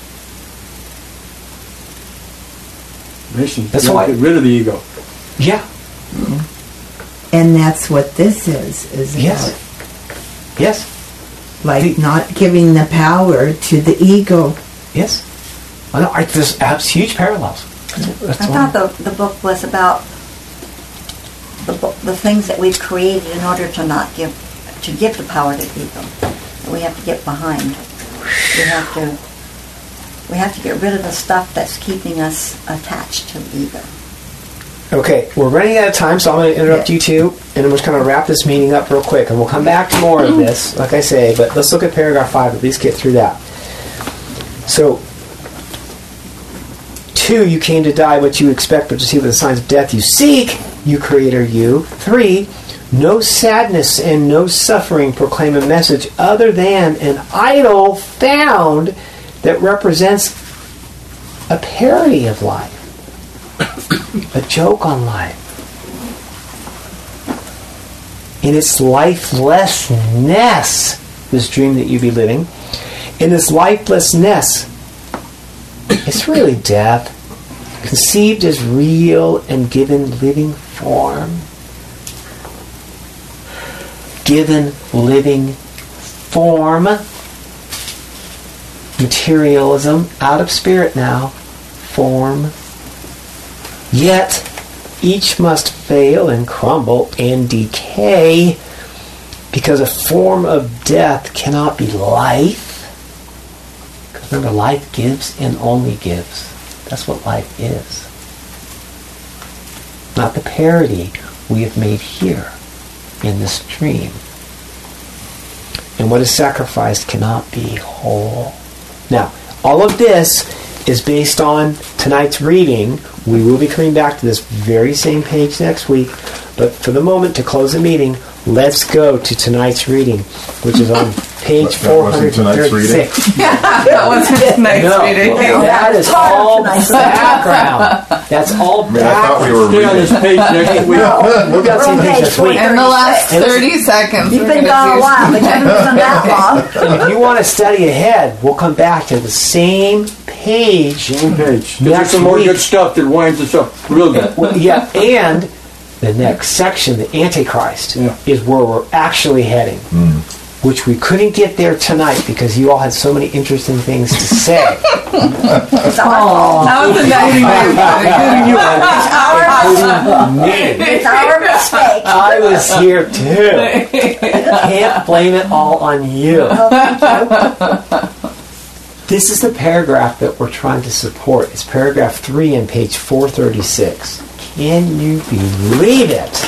Mission. That's You why. get rid of the ego. Yeah. Mm-hmm. And that's what this is, is Yes. about. Yes. Like the, not giving the power to the ego. Yes. I know. I, there's abs- huge parallels. That's I one. thought the, the book was about the, bo- the things that we've created in order to not give to give the power to the ego. That we have to get behind. We have to we have to get rid of the stuff that's keeping us attached to the ego. Okay, we're running out of time, so I'm going to interrupt you two, and we're just going to wrap this meeting up real quick, and we'll come back to more of this, like I say, but let's look at paragraph five, at least get through that. So, two, you came to die what you expect, but to see what the signs of death you seek, you creator you. Three, no sadness and no suffering proclaim a message other than an idol found that represents a parody of life. A joke on life. In its lifelessness, this dream that you be living, in its lifelessness, it's really death, conceived as real and given living form. Given living form. Materialism, out of spirit now, form. Yet, each must fail and crumble and decay, because a form of death cannot be life. Because remember, life gives and only gives. That's what life is. Not the parody we have made here in this dream. And what is sacrificed cannot be whole. Now, all of this is based on tonight's reading. We will be coming back to this very same page next week. But for the moment, to close the meeting, let's go to tonight's reading, which is on page That four wasn't tonight's thirty-six. That wasn't tonight's No, reading. that is all background. That's all I mean, I thought we background. were Stay on this reading. page next week. We'll be on the same page next week. In the last And listen- thirty seconds, You've we're been gonna gone a do- while, but you haven't been that long. And if you want to study ahead, we'll come back to the same page. Same page. There's Next some more week. good stuff that winds us up real good. Well, yeah, and the next section, the Antichrist, Yeah. is where we're actually heading, which we couldn't get there tonight because you all had so many interesting things to say. It's our fault. That was a nice way of putting it. It's our mistake. I was here too. Can't blame it all on you. This is the paragraph that we're trying to support. It's paragraph three on page four thirty-six. Can you believe it?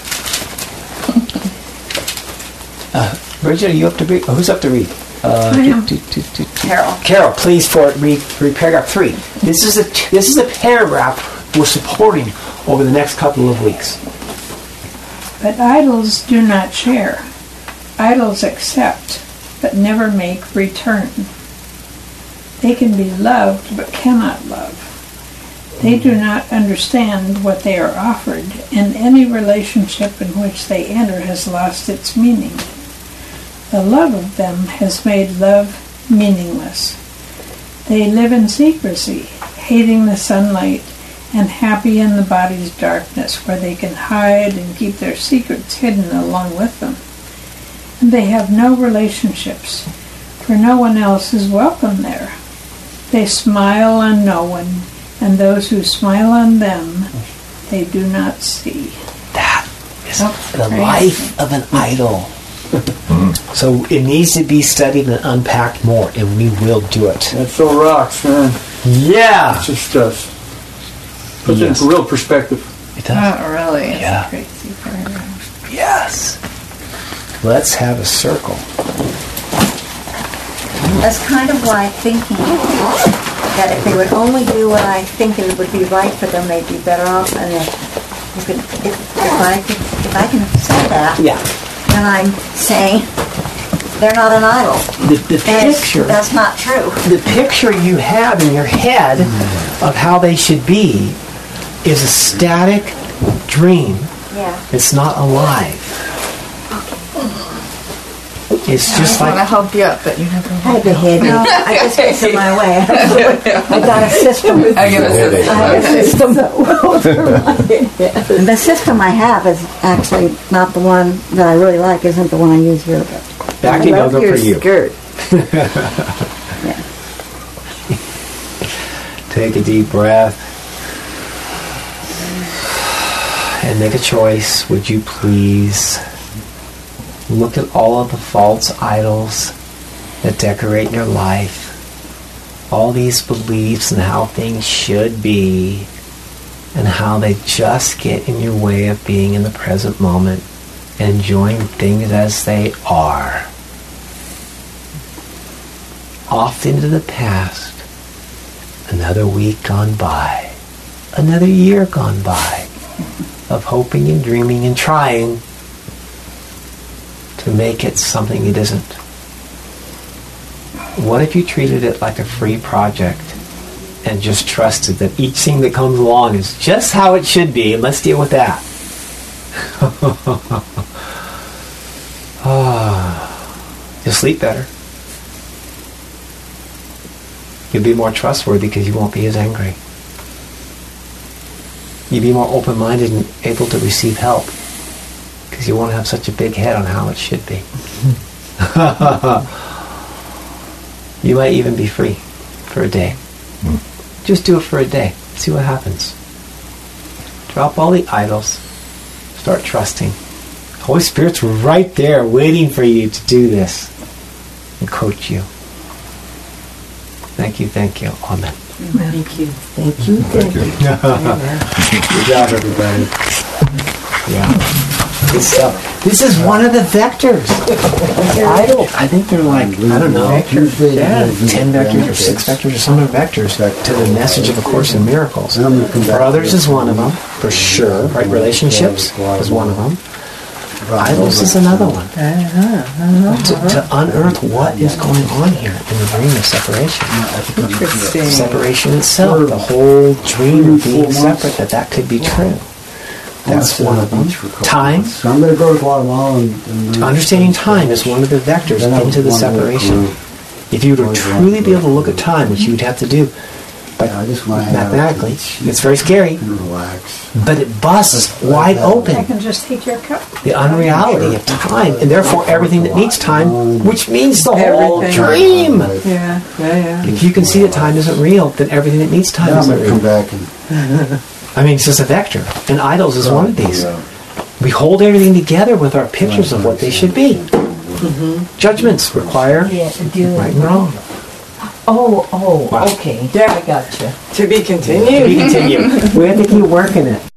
Uh, Bridget, are you up to read? Oh, who's up to read? Uh, I am. do- do- do- do- Carol. Carol, please for read, read paragraph three. This is a this is a paragraph we're supporting over the next couple of weeks. But idols do not share. Idols accept, but never make return. They can be loved, but cannot love. They do not understand what they are offered, and any relationship in which they enter has lost its meaning. The love of them has made love meaningless. They live in secrecy, hating the sunlight, and happy in the body's darkness, where they can hide and keep their secrets hidden along with them. And they have no relationships, for no one else is welcome there. They smile on no one, and those who smile on them, they do not see. That is That's the crazy. life of an idol. So it needs to be studied and unpacked more, and we will do it. That so rocks, man. Yeah. It just does. Puts Yes. it into real perspective. It does. Not really. It's Yeah. a crazy paragraph. Yes. Let's have a circle. That's kind of why I'm thinking that if they would only do what I think it would be right for them, they'd be better off. And if you could, if, if I could, if I can say that, Yeah. then I'm saying they're not an idol. The, the And picture, that's not true. the picture you have in your head of how they should be is a static dream. Yeah. It's not alive. It's just I want to like help you up, but you never I had the head. No, I just gets in my way. I got a system. I get a Headache. I have a system that rolls around. And the system I have is actually not the one that I really like. Isn't the one I use here. But back I to love yoga your for you. skirt. Take a deep breath and make a choice. Would you please look at all of the false idols that decorate your life, all these beliefs and how things should be, and how they just get in your way of being in the present moment and enjoying things as they are. Off into the past. Another week gone by, another year gone by of hoping and dreaming and trying to make it something it isn't. What if you treated it like a free project and just trusted that each thing that comes along is just how it should be, and let's deal with that? Ah, you'll sleep better. You'll be more trustworthy because you won't be as angry. You'll be more open-minded and able to receive help because you won't have such a big head on how it should be. You might even be free for a day. Just do it for a day. See what happens. Drop all the idols. Start trusting. Holy Spirit's right there waiting for you to do this and coach you. Thank you, thank you. Amen. Thank you. Thank you. Thank you. Good job, everybody. Yeah. Good stuff. This is one of the vectors. Idol. I think they're like, I don't know, yeah, ten vectors or six vectors or some of vectors to the message of A Course in Miracles. Brothers is one of them, for sure. Right? Relationships is one of them. Idols is another one. To, to unearth what is going on here in the dream of separation. Interesting. Separation itself, the whole dream of being separate, that that could be true. That's one of them. Time. So I'm going to go to Guatemala and, and Understanding time is one of the vectors into the separation. If you were to truly be able to look at time, which you would have to do, but mathematically, it's very scary. But it busts wide open I can just take your cup. the unreality of time, and therefore everything that needs time, which means the whole Everything. dream. Yeah, yeah, yeah. If you can see that time isn't real, then everything that needs time Then I'm isn't going to come real. back and I mean, it's just a vector. And idols is one of these. We hold everything together with our pictures of what they should be. Mm-hmm. Judgments require Yeah, do right and wrong. Oh, oh, Wow. okay. There, I got you. To be To continued. be continued. We have to keep working it.